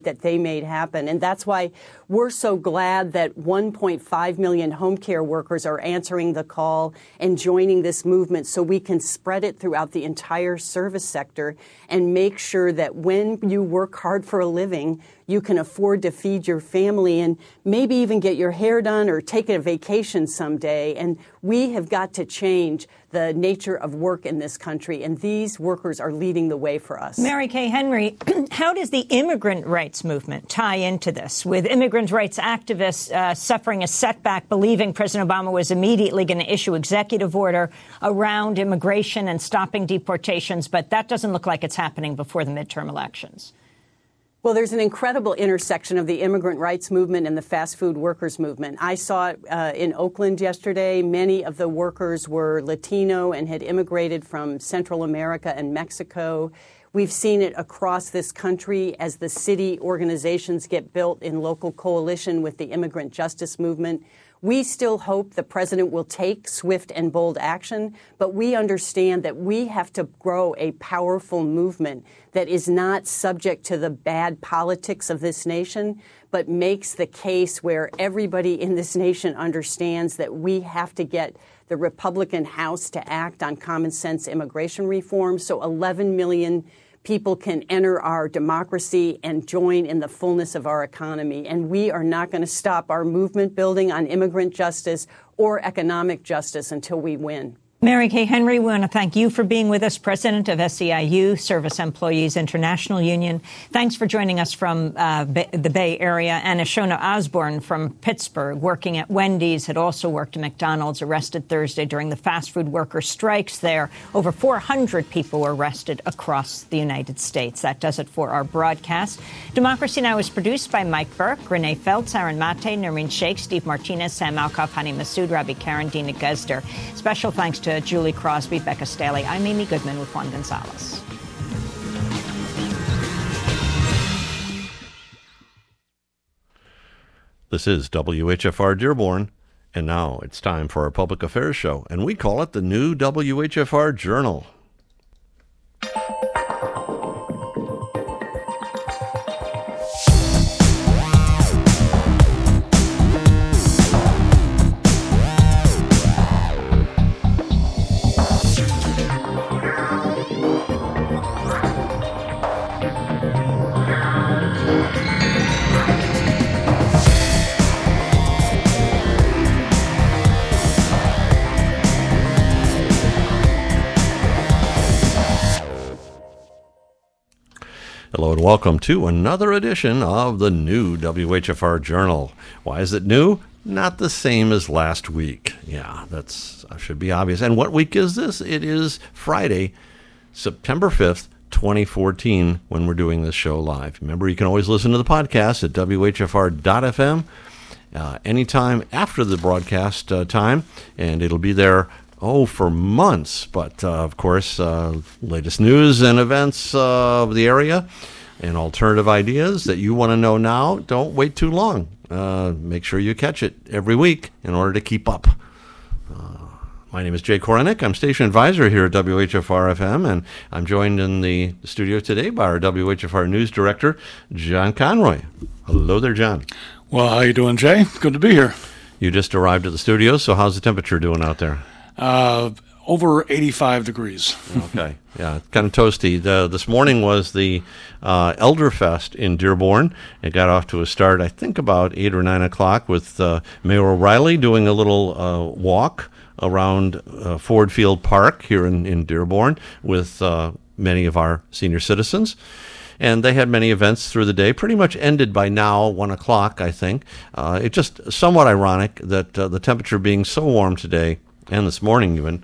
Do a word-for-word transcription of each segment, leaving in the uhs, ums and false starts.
that they made happen. And that's why we're so glad that one point five million home care workers are answering the call and joining this movement so we can spread it throughout the entire service sector and make sure that when you work hard for a living, you can afford to feed your family and maybe even get your hair done or take a vacation someday. And we have got to change the nature of work in this country, and these workers are leading the way for us. Mary Kay Henry, how does the immigrant rights movement tie into this, with immigrant rights activists uh, suffering a setback, believing President Obama was immediately going to issue executive order around immigration and stopping deportations, but that doesn't look like it's happening before the midterm elections? Well, there's an incredible intersection of the immigrant rights movement and the fast food workers movement. I saw it uh, in Oakland yesterday. Many of the workers were Latino and had immigrated from Central America and Mexico. We've seen it across this country as the city organizations get built in local coalition with the immigrant justice movement. We still hope the president will take swift and bold action, but we understand that we have to grow a powerful movement that is not subject to the bad politics of this nation, but makes the case where everybody in this nation understands that we have to get the Republican House to act on common sense immigration reform so eleven million people can enter our democracy and join in the fullness of our economy. And we are not going to stop our movement building on immigrant justice or economic justice until we win. Mary Kay Henry, we want to thank you for being with us, president of S E I U, Service Employees International Union. Thanks for joining us from uh, Bay, the Bay Area. And Ashona Osborne from Pittsburgh, working at Wendy's, had also worked at McDonald's, arrested Thursday during the fast food worker strikes there. Over four hundred people were arrested across the United States. That does it for our broadcast. Democracy Now! Is produced by Mike Burke, Renee Feltz, Aaron Mate, Noreen Sheikh, Steve Martinez, Sam Alkoff, Hani Massoud, Rabi Karen, Dina Guzder. Special thanks to To Julie Crosby, Becca Staley. I'm Amy Goodman with Juan Gonzalez. This is W H F R Dearborn, and now it's time for our public affairs show, and we call it the new W H F R Journal. Hello and welcome to another edition of the new W H F R Journal. Why is it new? Not the same as last week. Yeah, that's uh, should be obvious. And what week is this? It is Friday, September fifth, twenty fourteen, when we're doing this show live. Remember, you can always listen to the podcast at W H F R dot F M uh, anytime after the broadcast uh, time, and it'll be there Oh, for months. But, uh, of course, uh, latest news and events uh, of the area and alternative ideas that you want to know now, don't wait too long. Uh, make sure you catch it every week in order to keep up. Uh, my name is Jay Korenik. I'm station advisor here at W H F R F M, and I'm joined in the studio today by our W H F R news director, John Conroy. Hello there, John. Well, how you doing, Jay? Good to be here. You just arrived at the studio, so how's the temperature doing out there? Uh, over eighty-five degrees. Okay, yeah, kind of toasty. The, this morning was the uh, Elderfest in Dearborn. It got off to a start, I think, about eight or nine o'clock with uh, Mayor O'Reilly doing a little uh, walk around uh, Ford Field Park here in, in Dearborn with uh, many of our senior citizens. And they had many events through the day, pretty much ended by now, one o'clock, I think. Uh, it's just somewhat ironic that uh, the temperature being so warm today, and this morning even,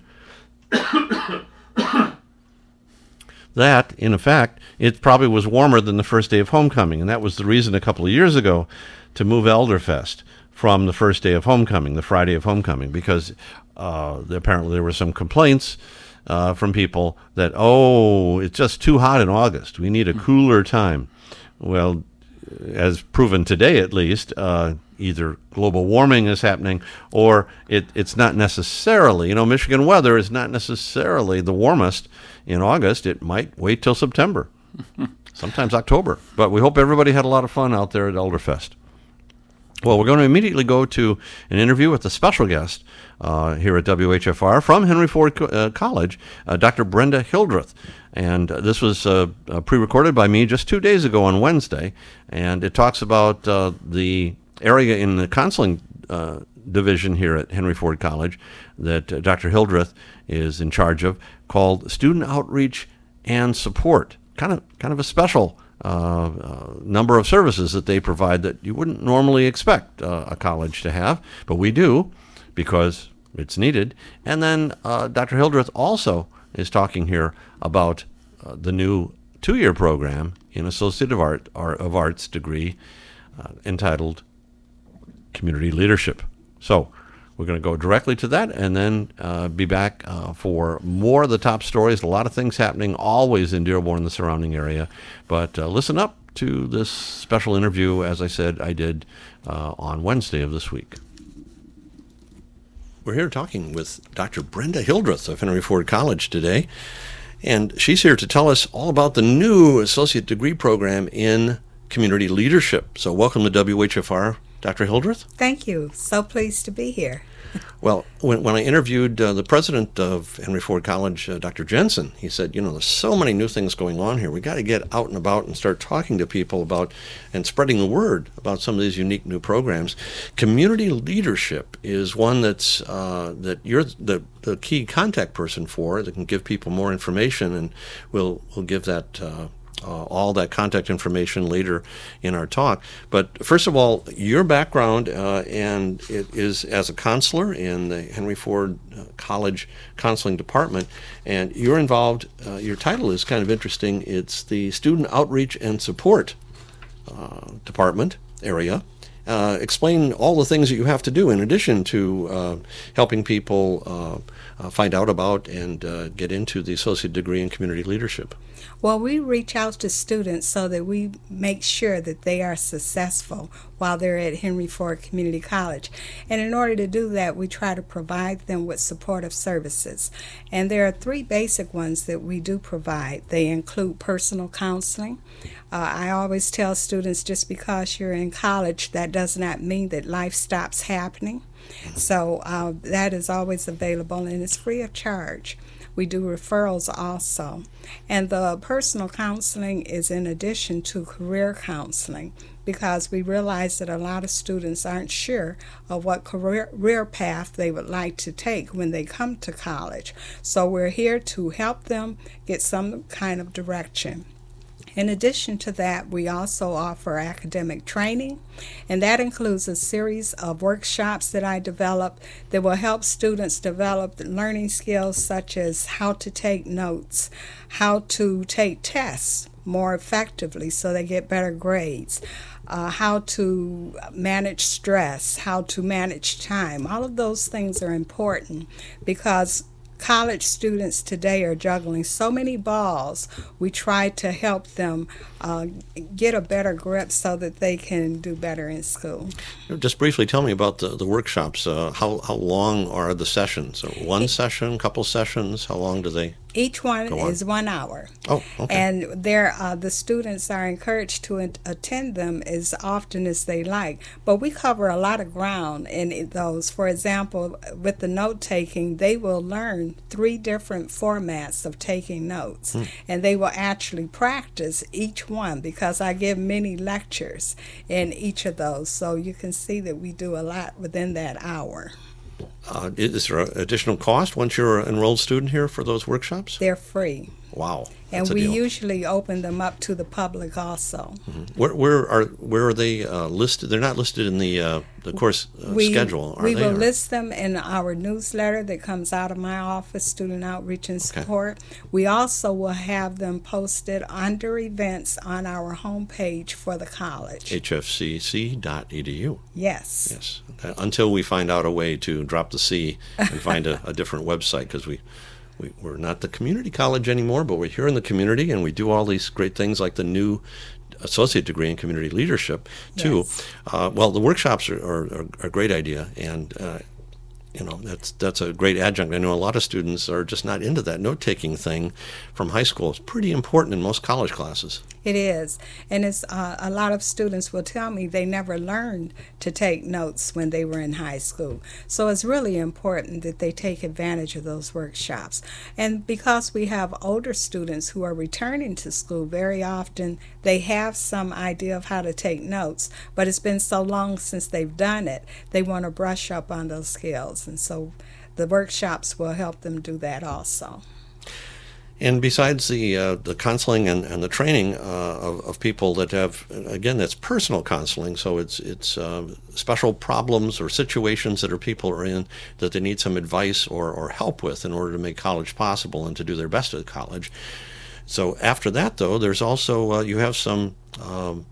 that, in effect, it probably was warmer than the first day of homecoming. And that was the reason a couple of years ago to move Elderfest from the first day of homecoming, the Friday of homecoming, because uh, apparently there were some complaints uh, from people that, oh, it's just too hot in August. We need a cooler time. Well, as proven today at least, uh, either global warming is happening or it, it's not necessarily, you know, Michigan weather is not necessarily the warmest in August. It might wait till September. sometimes October. But we hope everybody had a lot of fun out there at Elderfest. Well, we're going to immediately go to an interview with a special guest uh, here at W H F R from Henry Ford uh, College, uh, Doctor Brenda Hildreth. And uh, this was uh, uh, pre-recorded by me just two days ago on Wednesday. And it talks about uh, the area in the counseling uh, division here at Henry Ford College that uh, Doctor Hildreth is in charge of, called Student Outreach and Support. Kind of, kind of a special Uh, uh, number of services that they provide that you wouldn't normally expect uh, a college to have, but we do because it's needed. And then uh, Doctor Hildreth also is talking here about uh, the new two-year program in Associate of, Art, Art, of Arts degree uh, entitled Community Leadership. So we're going to go directly to that and then uh, be back uh, for more of the top stories. A lot of things happening always in Dearborn and the surrounding area. But uh, listen up to this special interview, as I said, I did uh, on Wednesday of this week. We're here talking with Doctor Brenda Hildreth of Henry Ford College today. And she's here to tell us all about the new associate degree program in community leadership. So welcome to W H F R, Doctor Hildreth. Thank you. So pleased to be here. Well, when, when I interviewed uh, the president of Henry Ford College, uh, Doctor Jensen, he said, you know, there's so many new things going on here. We got to get out and about and start talking to people about and spreading the word about some of these unique new programs. Community leadership is one that's uh, that you're the, the key contact person for that can give people more information, and we'll we'll give that. Uh, Uh, all that contact information later in our talk. But first of all, your background, uh, and it is as a counselor in the Henry Ford uh, College Counseling Department, and you're involved, uh, your title is kind of interesting, it's the Student Outreach and Support uh, Department area. Uh, explain all the things that you have to do in addition to uh, helping people uh, uh, find out about and uh, get into the associate degree in community leadership. Well, we reach out to students so that we make sure that they are successful while they're at Henry Ford Community College. And in order to do that, we try to provide them with supportive services. And there are three basic ones that we do provide. They include personal counseling. Uh, I always tell students, just because you're in college, that does not mean that life stops happening. So uh, that is always available, and it's free of charge. We do referrals also. And the personal counseling is in addition to career counseling, because we realize that a lot of students aren't sure of what career, career path they would like to take when they come to college. So we're here to help them get some kind of direction. In addition to that, we also offer academic training, and that includes a series of workshops that I develop that will help students develop learning skills such as how to take notes, how to take tests more effectively so they get better grades, uh, how to manage stress, how to manage time. All of those things are important because college students today are juggling so many balls. We try to help them uh, get a better grip so that they can do better in school. Just briefly tell me about the, the workshops. Uh, how, how long are the sessions? So one it, session, couple sessions? How long do they Each one go on? is one hour. Oh, okay. And there, uh, the students are encouraged to at- attend them as often as they like. But we cover a lot of ground in those. For example, with the note-taking, they will learn three different formats of taking notes. Hmm. And they will actually practice each one because I give many lectures in each of those. So you can see that we do a lot within that hour. Uh, is there additional cost once you're an enrolled student here for those workshops? They're free. Wow. And that's a we deal. usually open them up to the public also. Mm-hmm. Where, where are where are they uh, listed? They're not listed in the uh, the course uh, we, schedule, are we they? will or? list them in our newsletter that comes out of my office, Student Outreach and Support. Okay. We also will have them posted under events on our homepage for the college. H F C C dot E D U. Yes. Yes. Uh, until we find out a way to drop the C and find a, a different website, because we, we, we're not the community college anymore, but we're here in the community, and we do all these great things like the new associate degree in community leadership, too. Yes. Uh, well, the workshops are, are, are a great idea, and uh, you know, that's that's a great adjunct. I know a lot of students are just not into that note-taking thing from high school. It's pretty important in most college classes. It is. And it's uh, a lot of students will tell me they never learned to take notes when they were in high school. So it's really important that they take advantage of those workshops. And because we have older students who are returning to school, very often they have some idea of how to take notes, but it's been so long since they've done it, they want to brush up on those skills. And so the workshops will help them do that also. And besides the uh, the counseling and, and the training uh, of, of people that have, again, that's personal counseling, so it's it's uh, special problems or situations that are people are in that they need some advice or, or help with in order to make college possible and to do their best at college. So after that, though, there's also, uh, you have some um,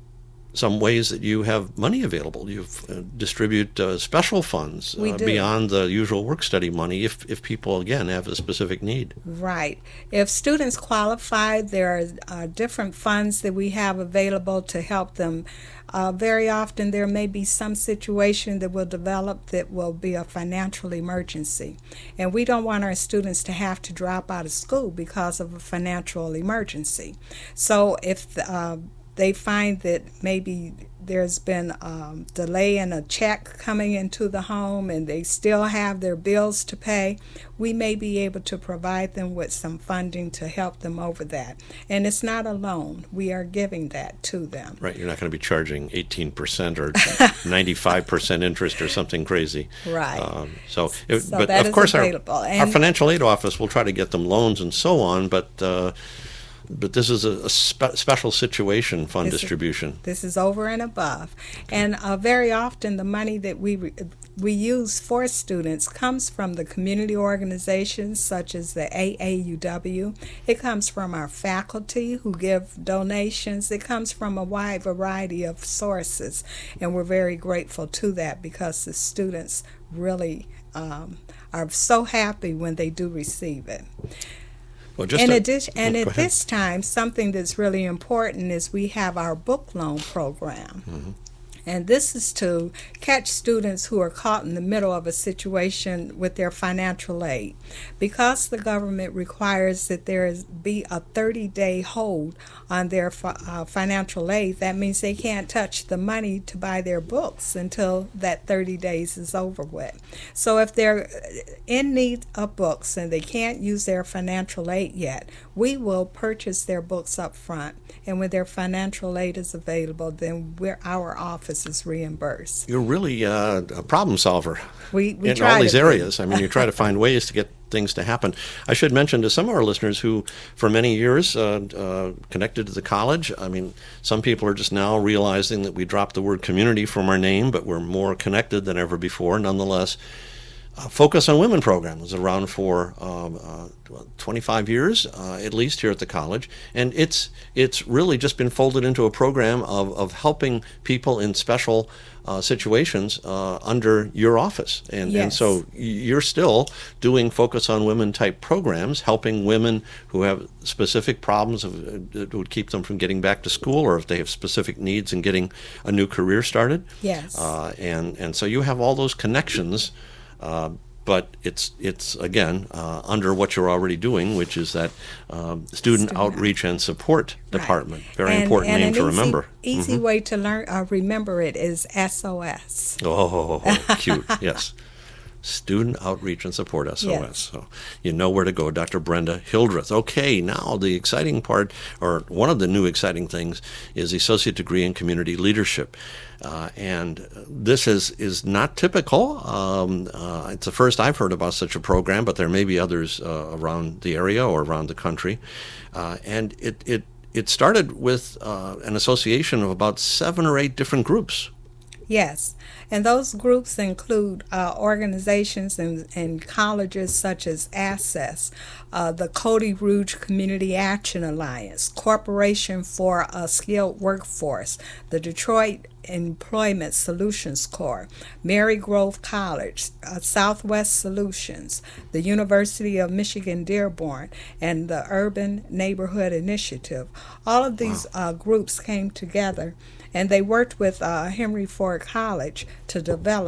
some ways that you have money available. You uh, distribute uh, special funds uh, beyond the usual work-study money if, if people, again, have a specific need. Right. If students qualify, there are uh, different funds that we have available to help them. Uh, very often there may be some situation that will develop that will be a financial emergency. And we don't want our students to have to drop out of school because of a financial emergency. So if the, uh, they find that maybe there's been um, delay in a check coming into the home and they still have their bills to pay, we may be able to provide them with some funding to help them over that. And it's not a loan. We are giving that to them. Right. You're not going to be charging eighteen percent or ninety-five percent interest or something crazy. Right. Um, so, it, so but that of is course, our, available. our financial aid office will try to get them loans and so on, but uh, But this is a, a spe- special situation fund this distribution. Is, this is over and above. And uh, very often the money that we re- we use for students comes from the community organizations such as the A A U W. It comes from our faculty who give donations. It comes from a wide variety of sources. And we're very grateful to that because the students really um, are so happy when they do receive it. Well, just in a, addition, and oh, at this time, something that's really important is we have our book loan program. Mm-hmm. And this is to catch students who are caught in the middle of a situation with their financial aid. Because the government requires that there is, be a thirty-day hold on their fi- uh, financial aid, that means they can't touch the money to buy their books until that thirty days is over with. So if they're in need of books and they can't use their financial aid yet, we will purchase their books up front. And when their financial aid is available, then we're, our office is reimbursed. You're really uh, a problem solver we, we in try all these to areas. I mean, you try to find ways to get things to happen. I should mention to some of our listeners who, for many years, uh, uh, connected to the college, I mean, some people are just now realizing that we dropped the word community from our name, but we're more connected than ever before. Nonetheless, Uh, Focus on Women program was around for um, uh, twenty-five years, uh, at least here at the college, and it's it's really just been folded into a program of, of helping people in special uh, situations uh, under your office. And, yes. and so you're still doing Focus on Women type programs, helping women who have specific problems of, uh, that would keep them from getting back to school, or if they have specific needs in getting a new career started. Yes. Uh, and, and so you have all those connections. Uh, but it's it's again uh, under what you're already doing, which is that um, student, student outreach and support right. department. Very and, important and name to easy, remember. Easy mm-hmm. way to learn, uh, remember it is S O S. Oh, cute! Yes, Student Outreach and Support S O S. Yes. So you know where to go, Doctor Brenda Hildreth. Okay, now the exciting part, or one of the new exciting things, is the Associate Degree in Community Leadership. Uh, and this is, is not typical. Um, uh, it's the first I've heard about such a program, but there may be others uh, around the area or around the country. Uh, and it, it, it started with uh, an association of about seven or eight different groups. Yes, and those groups include uh, organizations and, and colleges such as ACCESS, uh, the Cody Rouge Community Action Alliance, Corporation for a Skilled Workforce, the Detroit Employment Solutions Corps, Marygrove College, uh, Southwest Solutions, the University of Michigan Dearborn, and the Urban Neighborhood Initiative. All of these wow. uh, groups came together, and they worked with uh, Henry Ford College to develop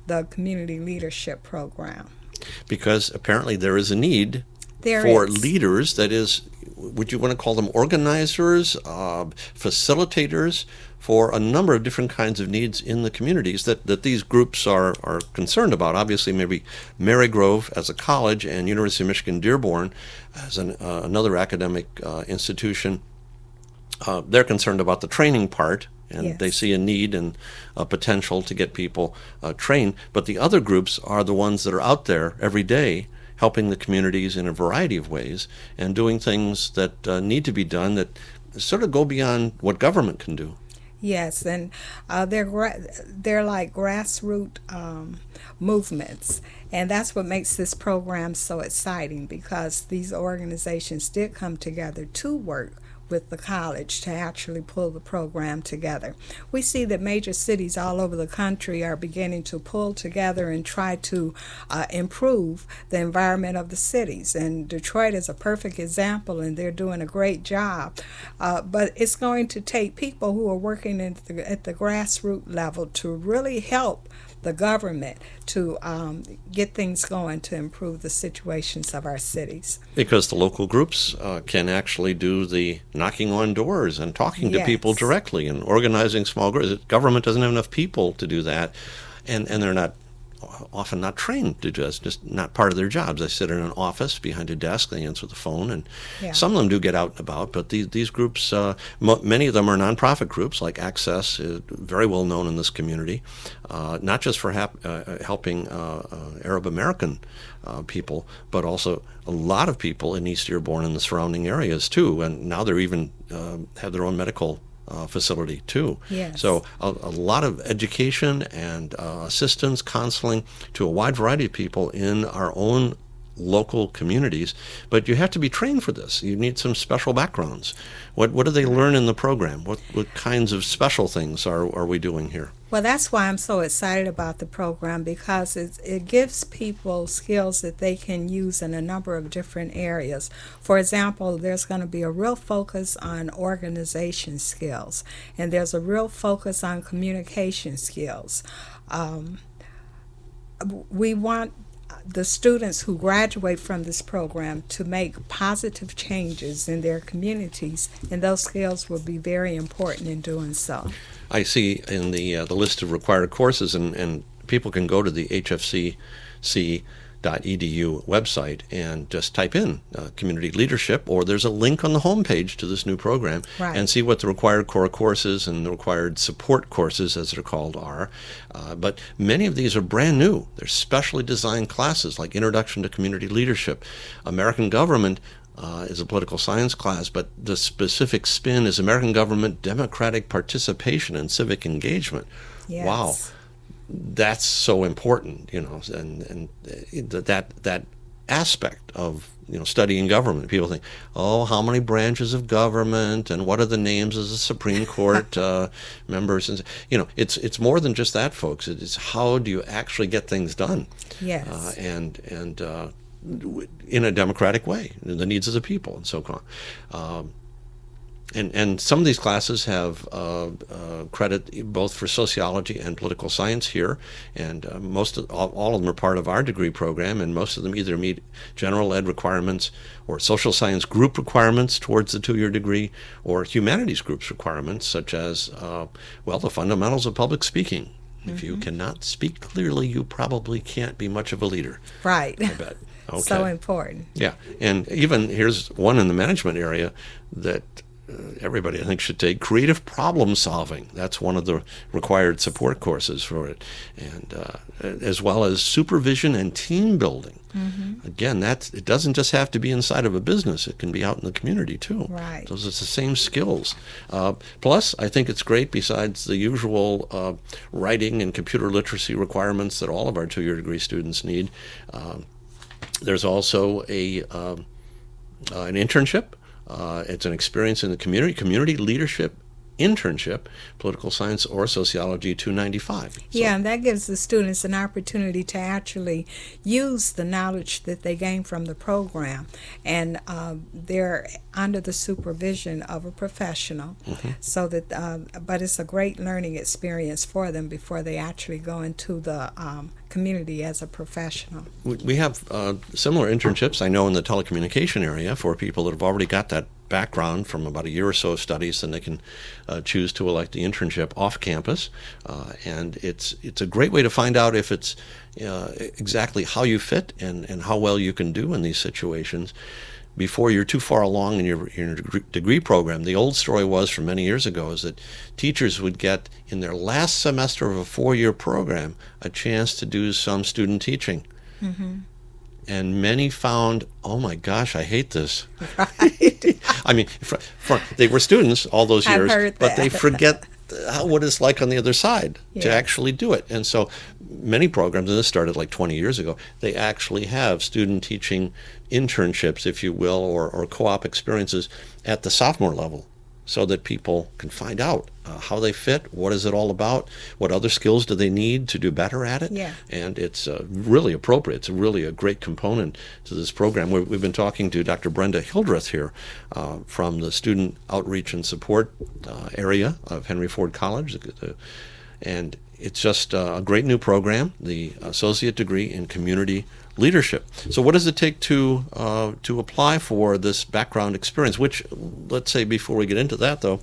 the community leadership program. Because apparently there is a need There for is. leaders, that is, would you want to call them organizers, uh, facilitators, for a number of different kinds of needs in the communities that, that these groups are, are concerned about. Obviously, maybe Marygrove as a college and University of Michigan Dearborn as an, uh, another academic uh, institution, uh, they're concerned about the training part, and Yes. they see a need and a potential to get people uh, trained. But the other groups are the ones that are out there every day helping the communities in a variety of ways and doing things that uh, need to be done that sort of go beyond what government can do. Yes, and uh, they're gra- they're like grassroots um, movements, and that's what makes this program so exciting, because these organizations did come together to work with the college to actually pull the program together. We see that major cities all over the country are beginning to pull together and try to uh, improve the environment of the cities. And Detroit is a perfect example, and they're doing a great job. Uh, but it's going to take people who are working at the, at the grassroots level to really help the government to um, get things going to improve the situations of our cities. Because the local groups uh, can actually do the knocking on doors and talking to Yes. people directly and organizing small groups. Government doesn't have enough people to do that, and, and they're not often not trained to do it. It's just not part of their jobs. They sit in an office behind a desk, they answer the phone, and Yeah. some of them do get out and about, but these, these groups, uh, mo- many of them are nonprofit groups, like Access, is very well known in this community, uh, not just for hap- uh, helping uh, uh, Arab American uh, people, but also a lot of people in East Dearborn and the surrounding areas too, and now they're even uh, have their own medical Uh, facility too. Yes. So a, a lot of education and uh, assistance, counseling to a wide variety of people in our own local communities. But you have to be trained for this. You need some special backgrounds. What what do they learn in the program? What what kinds of special things are, are we doing here? Well, that's why I'm so excited about the program, because it, it gives people skills that they can use in a number of different areas. For example, there's going to be a real focus on organization skills, and there's a real focus on communication skills. Um, we want the students who graduate from this program to make positive changes in their communities, and those skills will be very important in doing so. I see in the uh, the list of required courses, and, and people can go to the H F C C dot E D U website and just type in uh, community leadership, or there's a link on the homepage to this new program, Right. and see what the required core courses and the required support courses, as they're called, are. Uh, but many of these are brand new. They're specially designed classes like Introduction to Community Leadership. American Government Uh, is a political science class, but the specific spin is American Government, Democratic Participation, and Civic Engagement. Yes. Wow, that's so important, you know, and and that that aspect of you know studying government. People think, oh, how many branches of government, and what are the names of the Supreme Court uh, members, and you know, it's it's more than just that, folks. It's how do you actually get things done, Yes. uh, and and. Uh, in a democratic way, the needs of the people, and so on. Um, and and some of these classes have uh, uh, credit both for sociology and political science here, and uh, most of all, all of them are part of our degree program, and most of them either meet general ed requirements or social science group requirements towards the two-year degree, or humanities groups requirements, such as uh, well, the fundamentals of public speaking. If you cannot speak clearly, you probably can't be much of a leader. Right. I bet. Okay. So important. Yeah, and even here's one in the management area that uh, everybody I think should take: creative problem solving. That's one of the required support courses for it, and uh, as well as supervision and team building. Mm-hmm. Again, that it doesn't just have to be inside of a business; it can be out in the community too. Right. Those are the same skills. Uh, plus, I think it's great. Besides the usual uh, writing and computer literacy requirements that all of our two-year degree students need. Uh, There's also a um, uh, an internship. Uh, it's an experience in the community. Community leadership internship, political science or sociology two ninety-five. So, Yeah, and that gives the students an opportunity to actually use the knowledge that they gain from the program. And uh, they're under the supervision of a professional. Mm-hmm. So that, uh, but it's a great learning experience for them before they actually go into the um, community as a professional. We we have uh, similar internships, I know, in the telecommunication area for people that have already got that background from about a year or so of studies, and they can uh, choose to elect the internship off campus. Uh, and it's it's a great way to find out if it's uh, exactly how you fit and, and how well you can do in these situations before you're too far along in your, your degree program. The old story was from many years ago is that teachers would get in their last semester of a four-year program a chance to do some student teaching. Mm-hmm. And many found, oh my gosh, I hate this. Right. I mean, for, for, they were students all those years, I've heard but that. they forget how, what it's like on the other side yeah. to actually do it. And so many programs, and this started like twenty years ago, they actually have student teaching internships, if you will, or, or co-op experiences at the sophomore level, so that people can find out uh, how they fit, what is it all about, what other skills do they need to do better at it. Yeah. And it's uh, really appropriate. It's really a great component to this program. We've, we've been talking to Doctor Brenda Hildreth here uh, from the Student Outreach and Support uh, area of Henry Ford College. And it's just uh, a great new program, the Associate Degree in Community Leadership. So what does it take to uh, to apply for this background experience? Which, let's say before we get into that though,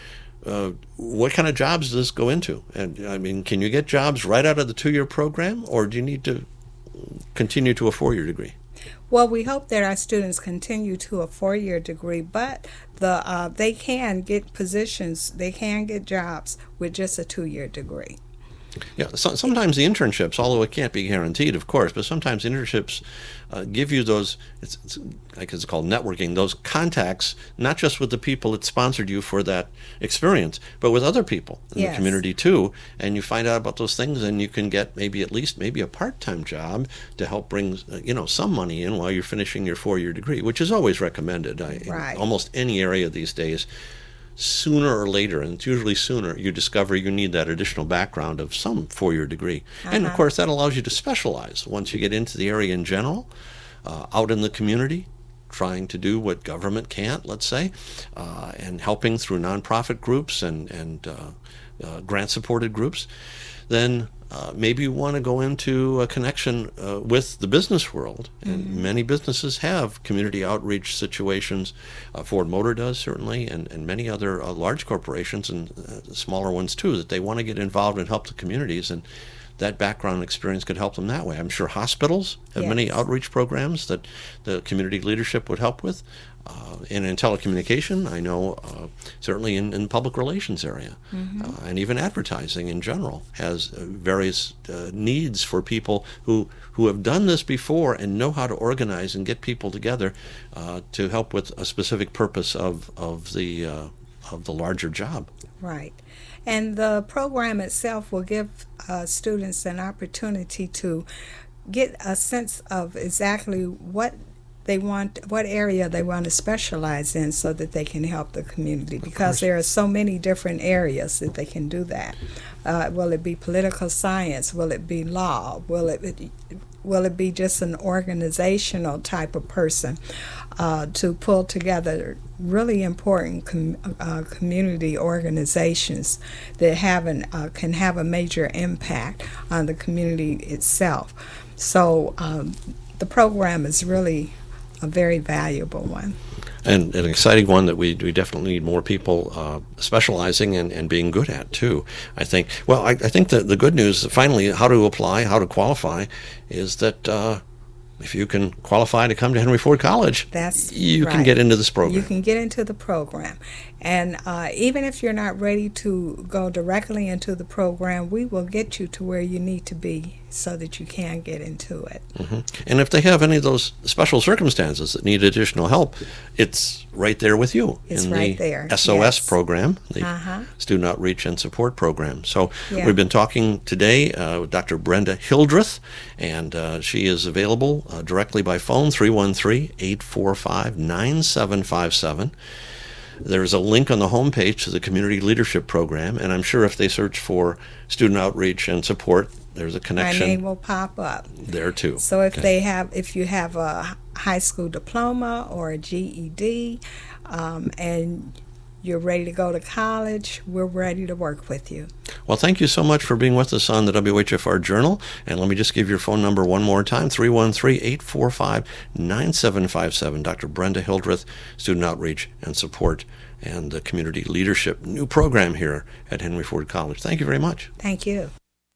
uh, what kind of jobs does this go into? And I mean, can you get jobs right out of the two-year program, or do you need to continue to a four-year degree? Well, we hope that our students continue to a four-year degree, but the uh, they can get positions, they can get jobs with just a two-year degree. Yeah, so, sometimes the internships, although it can't be guaranteed, of course, but sometimes internships uh, give you those, it's, it's like it's called networking, those contacts, not just with the people that sponsored you for that experience, but with other people in Yes. the community too. And you find out about those things, and you can get maybe at least maybe a part-time job to help bring, uh, you know, some money in while you're finishing your four-year degree, which is always recommended. I, Right. In almost any area these days, sooner or later, and it's usually sooner, you discover you need that additional background of some four-year degree. Uh-huh. And of course, that allows you to specialize once you get into the area in general, uh, out in the community, trying to do what government can't, let's say, uh, and helping through nonprofit groups and, and uh, uh, grant-supported groups. Then uh, maybe you want to go into a connection uh, with the business world. And mm-hmm. many businesses have community outreach situations. Uh, Ford Motor does, certainly, and, and many other uh, large corporations and uh, smaller ones, too, that they want to get involved and help the communities. And that background experience could help them that way. I'm sure hospitals have Yes. many outreach programs that the community leadership would help with. Uh, and in telecommunication, I know uh, certainly in, in the public relations area, mm-hmm. uh, and even advertising in general has uh, various uh, needs for people who, who have done this before and know how to organize and get people together uh, to help with a specific purpose of, of, the, uh, of the larger job. Right. And the program itself will give uh, students an opportunity to get a sense of exactly what they want, what area they want to specialize in, so that they can help the community, because there are so many different areas that they can do that. Uh, will it be political science? Will it be law? Will it be, will it be just an organizational type of person uh, to pull together really important com- uh, community organizations that have an, uh, can have a major impact on the community itself? So um, the program is really a very valuable one. And an exciting one that we, we definitely need more people uh, specializing and, and being good at, too. I think, well, I, I think that the good news, finally, how to apply, how to qualify, is that uh, if you can qualify to come to Henry Ford College, That's you right. can get into this program. You can get into the program. And uh, even if you're not ready to go directly into the program, we will get you to where you need to be so that you can get into it. Mm-hmm. And if they have any of those special circumstances that need additional help, it's right there with you It's in right the there. S O S Yes. program, the Uh-huh. Student Outreach and Support Program. So Yeah. we've been talking today uh, with Doctor Brenda Hildreth, and uh, she is available uh, directly by phone, three one three, eight four five, nine seven five seven. there's a link on the homepage to the Community Leadership Program, and I'm sure if they search for student outreach and support, there's a My connection name will pop up. there too. So if Okay. they have, if you have a high school diploma or a G E D, um, and you're ready to go to college, we're ready to work with you. Well, thank you so much for being with us on the W H F R Journal. And let me just give your phone number one more time, three one three, eight four five, nine seven five seven. Doctor Brenda Hildreth, Student Outreach and Support and the Community Leadership, new program here at Henry Ford College. Thank you very much. Thank you.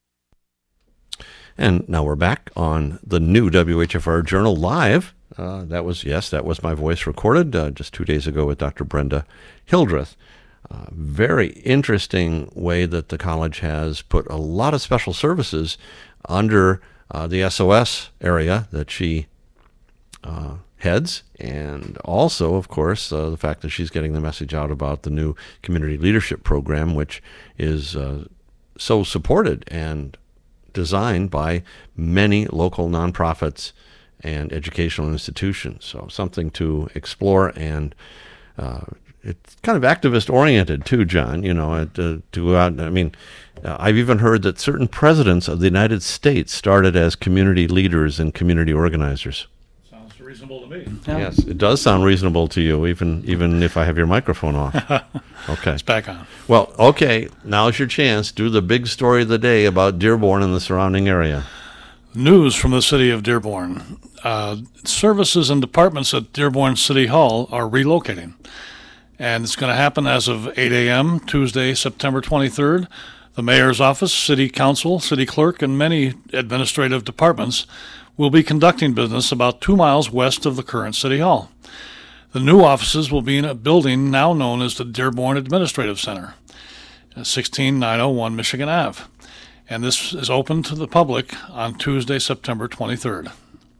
And now we're back on the new W H F R Journal Live. Uh, that was, yes, that was my voice recorded uh, just two days ago with Doctor Brenda Hildreth. Uh, very interesting way that the college has put a lot of special services under uh, the S O S area that she uh, heads, and also, of course, uh, the fact that she's getting the message out about the new Community Leadership Program, which is uh, so supported and designed by many local nonprofits and educational institutions. So something to explore, and uh, it's kind of activist oriented too, John, you know, to, to go out. I mean, uh, I've even heard that certain presidents of the United States started as community leaders and community organizers. Sounds reasonable to me. Yes, it does sound reasonable to you, even even if I have your microphone off. Okay. It's back on. Well, okay, now's your chance. Do the big story of the day about Dearborn and the surrounding area. News from the city of Dearborn. Uh, services and departments at Dearborn City Hall are relocating. And it's going to happen as of eight a.m. Tuesday, September twenty-third. The mayor's office, city council, city clerk, and many administrative departments will be conducting business about two miles west of the current city hall. The new offices will be in a building now known as the Dearborn Administrative Center, sixteen nine oh one Michigan Avenue. And this is open to the public on Tuesday, September twenty-third.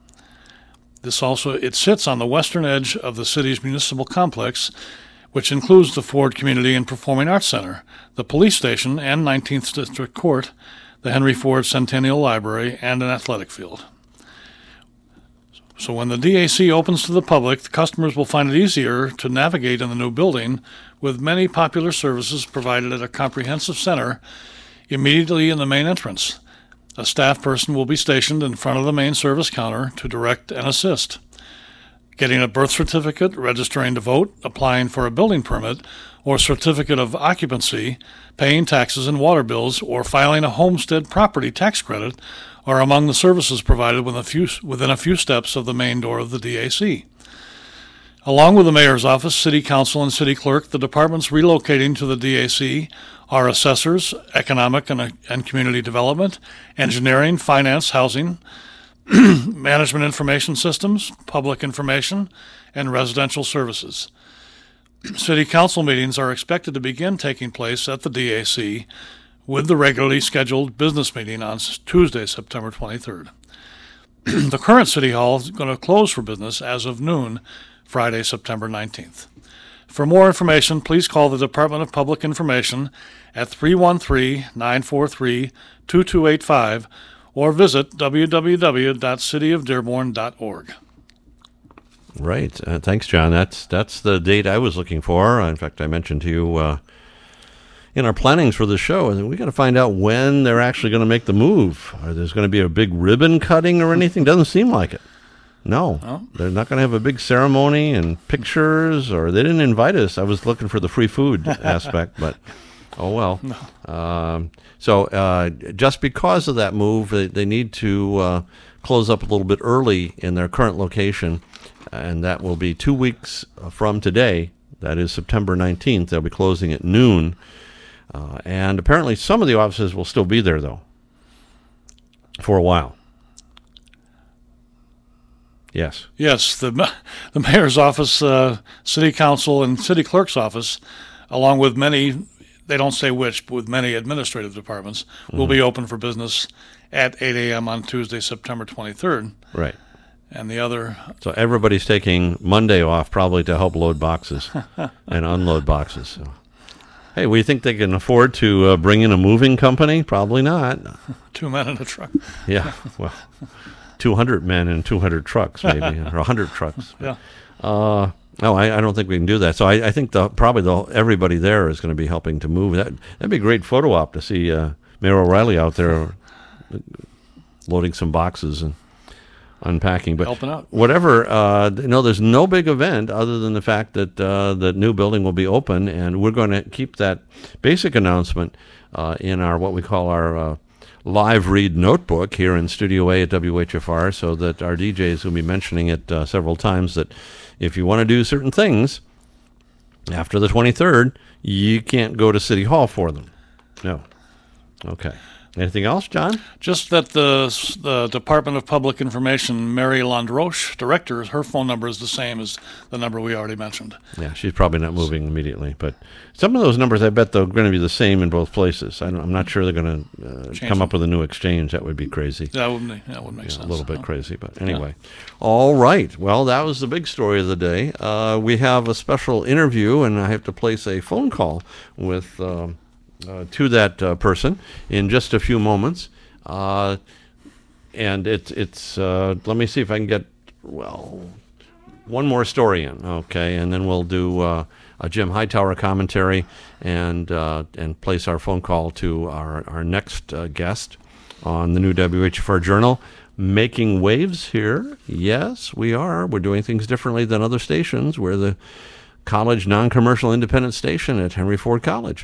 This also, it sits on the western edge of the city's municipal complex, which includes the Ford Community and Performing Arts Center, the police station and nineteenth District Court, the Henry Ford Centennial Library, and an athletic field. So when the D A C opens to the public, the customers will find it easier to navigate in the new building, with many popular services provided at a comprehensive center immediately in the main entrance. A staff person will be stationed in front of the main service counter to direct and assist. Getting a birth certificate, registering to vote, applying for a building permit, or certificate of occupancy, paying taxes and water bills, or filing a homestead property tax credit are among the services provided within a few, within a few steps of the main door of the D A C. Along with the mayor's office, city council, and city clerk, the departments relocating to the D A C are assessors, economic and, and community development, engineering, finance, housing, management information systems, public information, and residential services. City council meetings are expected to begin taking place at the D A C with the regularly scheduled business meeting on Tuesday, September twenty-third. The current city hall is going to close for business as of noon, Friday, September nineteenth. For more information, please call the Department of Public Information at three one three, nine four three, two two eight five or visit w w w dot city of dearborn dot org. Right. Uh, thanks, John. That's that's the date I was looking for. In fact, I mentioned to you uh, in our plannings for the show, we got to find out when they're actually going to make the move. Are there's going to be a big ribbon cutting or anything? Doesn't seem like it. No, Oh. They're not going to have a big ceremony and pictures, or they didn't invite us. I was looking for the free food aspect, but oh well. No. Um, so uh, just because of that move, they, they need to uh, close up a little bit early in their current location, and that will be two weeks from today. That is September nineteenth. They'll be closing at noon. Uh, and apparently some of the offices will still be there, though, for a while. Yes. Yes, the ma- the mayor's office, uh, city council, and city clerk's office, along with many, they don't say which, but with many administrative departments, mm-hmm. will be open for business at eight a.m. on Tuesday, September twenty-third. Right. And the other... So everybody's taking Monday off probably to help load boxes and unload boxes. So. Hey, we think they can afford to uh, bring in a moving company? Probably not. Two men in a truck. Yeah, well, two hundred men and two hundred trucks maybe, or one hundred trucks. Yeah. Uh, No, I, I don't think we can do that. So I, I think the probably the everybody there is going to be helping to move. That that'd be a great photo op to see uh, Mayor O'Reilly out there loading some boxes and unpacking. But helping out. Whatever, uh, you know, there's no big event other than the fact that uh, the new building will be open, and we're going to keep that basic announcement uh, in our what we call our uh, live read notebook here in Studio A at W H F R, so that our D Js will be mentioning it uh, several times that if you want to do certain things after the twenty-third, you can't go to City Hall for them. No. Okay. Anything else, John? Just that the, the Department of Public Information, Mary Landroche, director, her phone number is the same as the number we already mentioned. Yeah, she's probably not moving immediately. But some of those numbers, I bet they're going to be the same in both places. I don't, I'm not sure they're going to uh, come them. up with a new exchange. That would be crazy. That would make, that would make Yeah, sense. a little bit no? crazy, but anyway. All right. Well, that was the big story of the day. Uh, we have a special interview, and I have to place a phone call with um, uh, to that uh, person in just a few moments. Uh, and it's it's. Uh, let me see if I can get well one more story in, okay, and then we'll do uh, a Jim Hightower commentary and uh, and place our phone call to our our next uh, guest on the new W H F R Journal. Making waves here. Yes, we are. We're doing things differently than other stations. We're the college non-commercial independent station at Henry Ford College.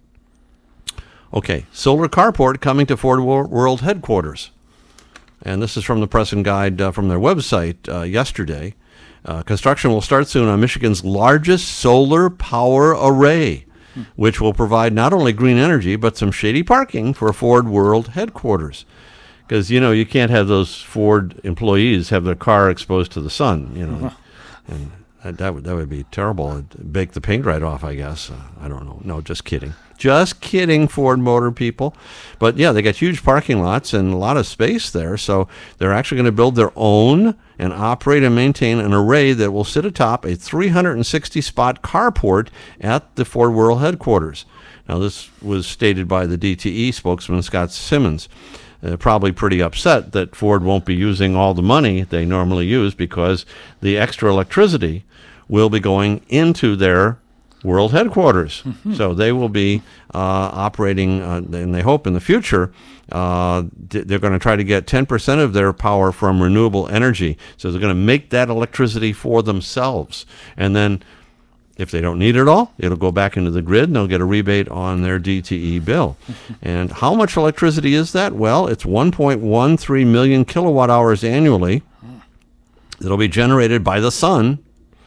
Okay, solar carport coming to Ford World headquarters. And this is from the press and guide uh, from their website uh, yesterday. Uh, construction will start soon on Michigan's largest solar power array, hmm. which will provide not only green energy, but some shady parking for Ford World headquarters. Because, you know, you can't have those Ford employees have their car exposed to the sun, you know. Uh-huh. And that, that, would, that would be terrible. It'd bake the paint right off, I guess. Uh, I don't know. No, just kidding. Just kidding, Ford Motor people. But, yeah, they got huge parking lots and a lot of space there. So they're actually going to build their own and operate and maintain an array that will sit atop a three hundred sixty spot carport at the Ford World headquarters. Now, this was stated by the D T E spokesman, Scott Simmons. Uh, probably pretty upset that Ford won't be using all the money they normally use because the extra electricity will be going into their world headquarters. Mm-hmm. So they will be uh, operating, uh, and they hope in the future, uh, they're going to try to get ten percent of their power from renewable energy. So they're going to make that electricity for themselves. And then if they don't need it all, it'll go back into the grid and they'll get a rebate on their D T E bill. And how much electricity is that? Well, it's one point one three million kilowatt hours annually. It'll be generated by the sun,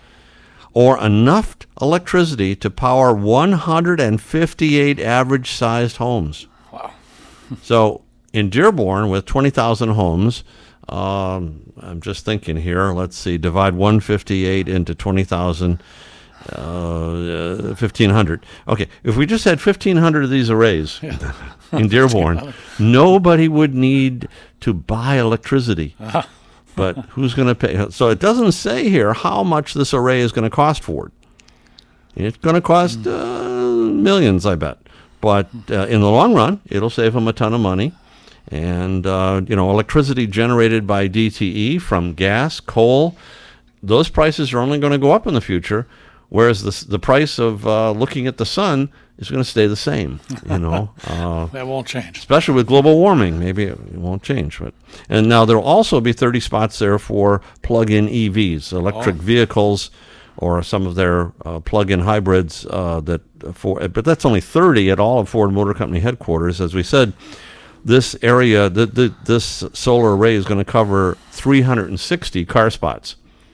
or enough electricity to power one hundred fifty-eight average-sized homes. Wow. So in Dearborn, with twenty thousand homes, um, I'm just thinking here, let's see, divide one hundred fifty-eight into twenty thousand. Uh, fifteen hundred. Okay, if we just had fifteen hundred of these arrays yeah. in Dearborn, nobody would need to buy electricity. Uh-huh. But who's going to pay? So it doesn't say here how much this array is going to cost Ford. It's going to cost mm. uh, millions, I bet. But uh, in the long run, it'll save them a ton of money. And, uh, you know, electricity generated by D T E from gas, coal, those prices are only going to go up in the future. Whereas the the price of uh, looking at the sun is going to stay the same, you know. Uh, that won't change. Especially with global warming, maybe it won't change. But and now there will also be thirty spots there for plug-in E Vs, electric oh. vehicles, or some of their uh, plug-in hybrids. Uh, that for, but that's only thirty at all of Ford Motor Company headquarters. As we said, this area, the, the, this solar array is going to cover three hundred sixty car spots.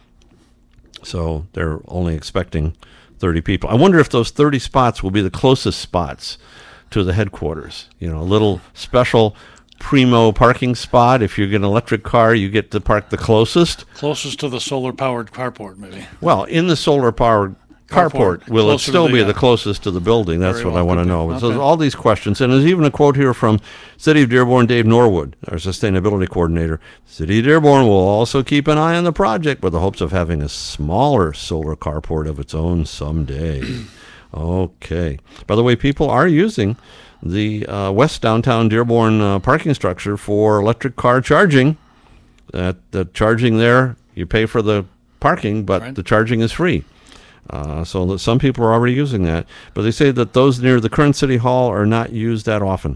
So they're only expecting thirty people. I wonder if those thirty spots will be the closest spots to the headquarters. You know, a little special primo parking spot. If you get an electric car, you get to park the closest. Closest to the solar-powered carport, maybe. Well, in the solar-powered carport, carport will it still the, be uh, the closest to the building? That's what well I want to know. Okay. So all these questions. And there's even a quote here from City of Dearborn, Dave Norwood, our sustainability coordinator. City of Dearborn will also keep an eye on the project with the hopes of having a smaller solar carport of its own someday. Okay. By the way, people are using the uh, West Downtown Dearborn uh, parking structure for electric car charging. That the charging there, you pay for the parking, but right. the charging is free. Uh, so that some people are already using that. But they say that those near the current City Hall are not used that often.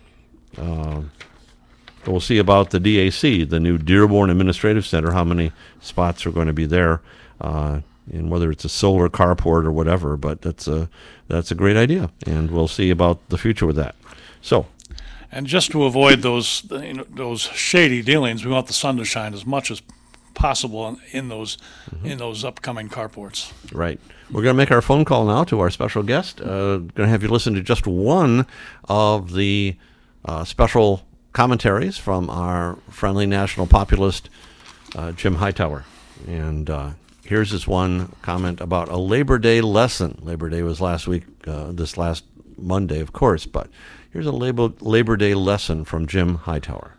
Uh, we'll see about the D A C, the new Dearborn Administrative Center, how many spots are going to be there, uh, and whether it's a solar carport or whatever. But that's a, that's a great idea, and we'll see about the future with that. So, and just to avoid those you know, those shady dealings, we want the sun to shine as much as possible in, in those mm-hmm. in those upcoming carports. Right. We're going to make our phone call now to our special guest. Uh, going to have you listen to just one of the uh, special commentaries from our friendly national populist, uh, Jim Hightower. And uh, here's his one comment about a Labor Day lesson. Labor Day was last week, uh, this last Monday, of course, but here's a Labor, Labor Day lesson from Jim Hightower.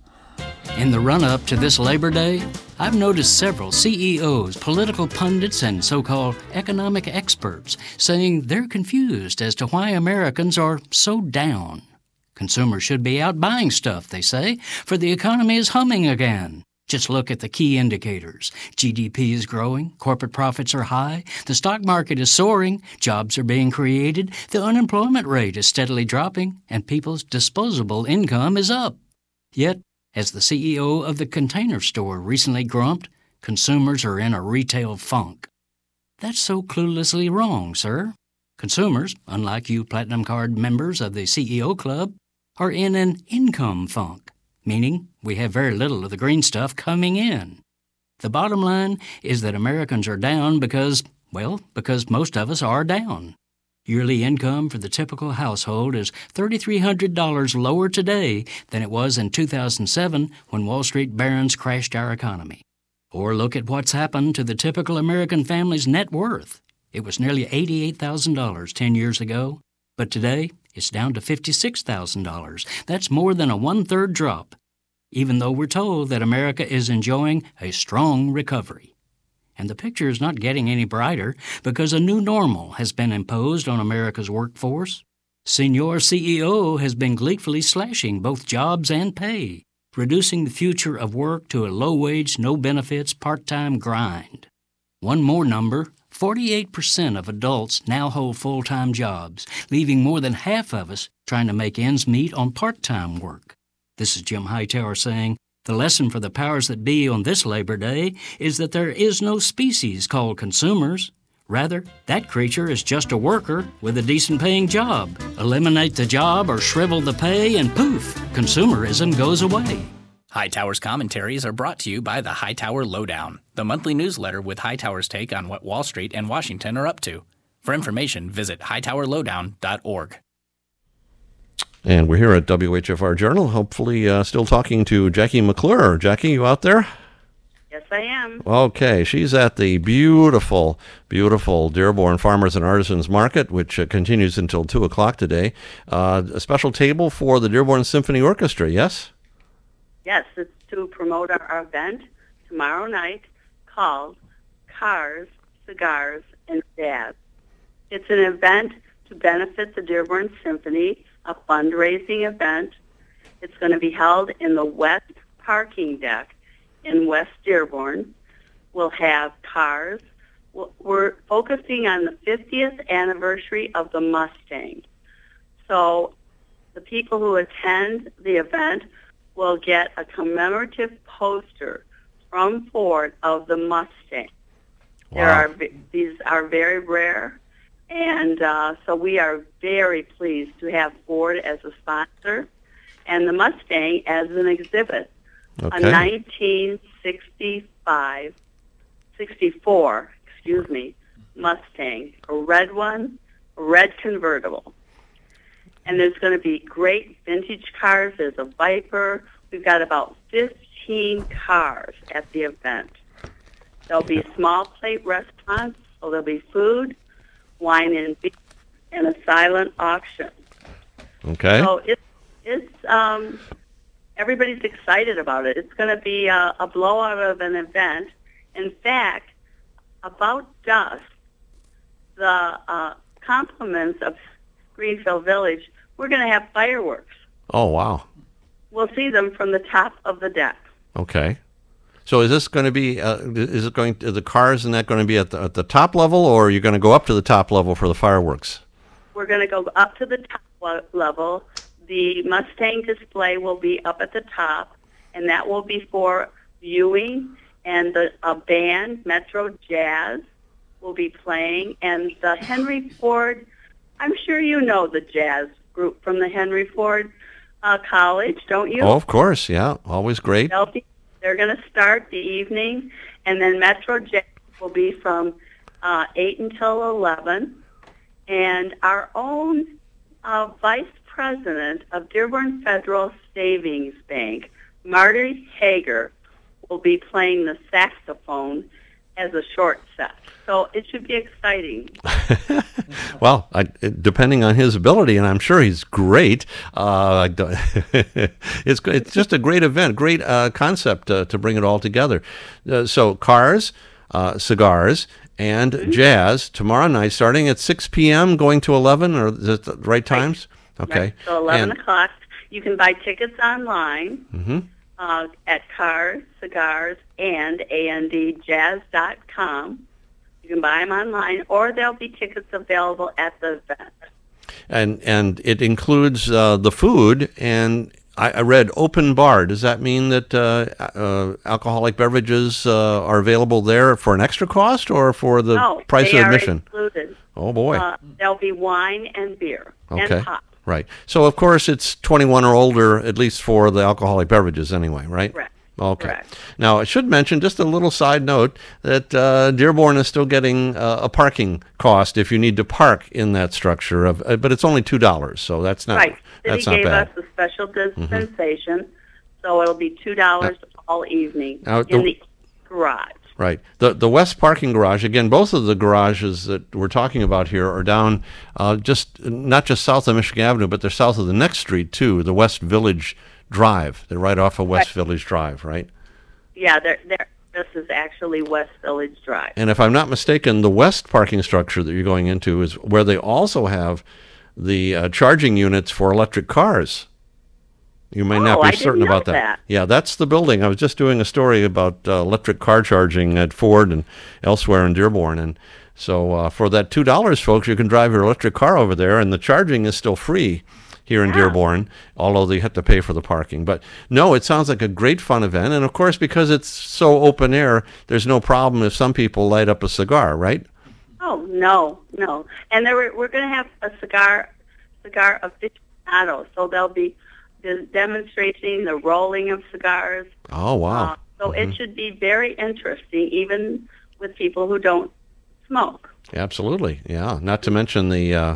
In the run-up to this Labor Day, I've noticed several C E Os, political pundits, and so-called economic experts saying they're confused as to why Americans are so down. Consumers should be out buying stuff, they say, for the economy is humming again. Just look at the key indicators. G D P is growing, corporate profits are high, the stock market is soaring, jobs are being created, the unemployment rate is steadily dropping, and people's disposable income is up. Yet, as the C E O of the Container Store recently grumped, consumers are in a retail funk. That's so cluelessly wrong, sir. Consumers, unlike you Platinum Card members of the C E O Club, are in an income funk, meaning we have very little of the green stuff coming in. The bottom line is that Americans are down because, well, because most of us are down. Yearly income for the typical household is three thousand three hundred dollars lower today than it was in two thousand seven when Wall Street barons crashed our economy. Or look at what's happened to the typical American family's net worth. It was nearly eighty-eight thousand dollars ten years ago, but today it's down to fifty-six thousand dollars. That's more than a one-third drop, even though we're told that America is enjoying a strong recovery. And the picture is not getting any brighter because a new normal has been imposed on America's workforce. Senior C E O has been gleefully slashing both jobs and pay, reducing the future of work to a low-wage, no-benefits, part-time grind. One more number, forty-eight percent of adults now hold full-time jobs, leaving more than half of us trying to make ends meet on part-time work. This is Jim Hightower saying, the lesson for the powers that be on this Labor Day is that there is no species called consumers. Rather, that creature is just a worker with a decent-paying job. Eliminate the job or shrivel the pay, and poof, consumerism goes away. Hightower's commentaries are brought to you by the Hightower Lowdown, the monthly newsletter with Hightower's take on what Wall Street and Washington are up to. For information, visit hightower lowdown dot org. And we're here at W H F R Journal, hopefully uh, still talking to Jackie McClure. Jackie, you out there? Yes, I am. Okay, she's at the beautiful, beautiful Dearborn Farmers and Artisans Market, which uh, continues until two o'clock today. Uh, a special table for the Dearborn Symphony Orchestra, yes? Yes, it's to promote our, our event tomorrow night called Cars, Cigars, and Jazz. It's an event to benefit the Dearborn Symphony, a fundraising event. It's going to be held in the west parking deck in West Dearborn. We'll have cars. We're focusing on the fiftieth anniversary of the Mustang. So the people who attend the event will get a commemorative poster from Ford of the Mustang. Wow. There are these are very rare. And uh, so we are very pleased to have Ford as a sponsor and the Mustang as an exhibit. Okay. A nineteen sixty-five, sixty-four, excuse me, Mustang, a red one, a red convertible. And there's going to be great vintage cars. There's a Viper. We've got about fifteen cars at the event. There'll be small plate restaurants, so there'll be food, wine and beer, and a silent auction. Okay. So it's, it's um, everybody's excited about it. It's going to be a, a blowout of an event. In fact, about dusk, the uh, compliments of Greenfield Village, we're going to have fireworks. Oh, wow. We'll see them from the top of the deck. Okay. So is this going to be, uh, is it going to, the cars and that going to be at the, at the top level, or are you going to go up to the top level for the fireworks? We're going to go up to the top le- level. The Mustang display will be up at the top, and that will be for viewing, and the a band, Metro Jazz, will be playing, and the Henry Ford, I'm sure you know the jazz group from the Henry Ford uh, College, don't you? Oh, of course, yeah, always great. They'll be, they're going to start the evening, and then Metro Jazz will be from uh, eight until eleven, and our own uh, Vice President of Dearborn Federal Savings Bank, Marty Hager, will be playing the saxophone as a short set. So it should be exciting. Well, I, depending on his ability, and I'm sure he's great, uh, I don't, it's, it's just a great event, great uh, concept uh, to bring it all together. Uh, so cars, uh, cigars, and mm-hmm. jazz tomorrow night, starting at six p.m., going to eleven, or is it the right times? Right. Okay. Right. So eleven and, o'clock. You can buy tickets online. Mm-hmm. Uh, at Cars, Cigars, and A N D Jazz dot com. You can buy them online, or there'll be tickets available at the event. And and it includes uh, the food, and I, I read open bar. Does that mean that uh, uh, alcoholic beverages uh, are available there for an extra cost, or for the no, price they of are admission? Included. Oh, boy. Uh, there'll be wine and beer okay. and pop. Right. So, of course, it's twenty-one or older, at least for the alcoholic beverages anyway, right? Correct. Okay. Correct. Now, I should mention, just a little side note, that uh, Dearborn is still getting uh, a parking cost if you need to park in that structure, of, uh, but it's only two dollars, so that's not, right. that's City not gave bad. us a special dispensation, mm-hmm. so it'll be two dollars uh, all evening now, in the, the garage. Right. The the West parking garage, again, both of the garages that we're talking about here are down uh, just, not just south of Michigan Avenue, but they're south of the next street, too, the West Village Drive. They're right off of West right. Village Drive, right? Yeah, they're, they're, this is actually West Village Drive. And if I'm not mistaken, the west parking structure that you're going into is where they also have the uh, charging units for electric cars. You may oh, not be I certain didn't know about that. that. Yeah, that's the building. I was just doing a story about uh, electric car charging at Ford and elsewhere in Dearborn. And so uh, for that two dollars, folks, you can drive your electric car over there, and the charging is still free here in yeah. Dearborn, although they have to pay for the parking. But no, it sounds like a great fun event. And, of course, because it's so open air, there's no problem if some people light up a cigar, right? Oh, no, no. And there were, we're going to have a cigar cigar aficionado, so they'll be demonstrating the rolling of cigars. Oh, wow. Uh, so mm-hmm. it should be very interesting, even with people who don't smoke. Absolutely, yeah. Not to mention the uh,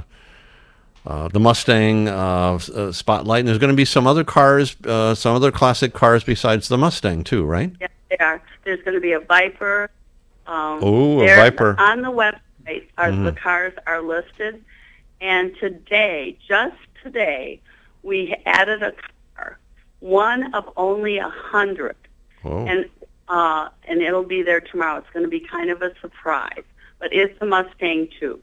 uh, the Mustang uh, uh, Spotlight. And there's going to be some other cars, uh, some other classic cars besides the Mustang, too, right? Yes, there are. There's going to be a Viper. Um, oh, a Viper. On the website, our, mm-hmm. the cars are listed. And today, just today, we added a car, one of only a hundred, oh. and uh, and it'll be there tomorrow. It's going to be kind of a surprise, but it's the Mustang too.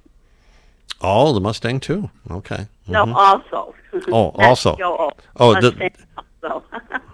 Oh, the Mustang too. Okay. Mm-hmm. No, also. Oh, also. Yo, oh, Mustang the. Also.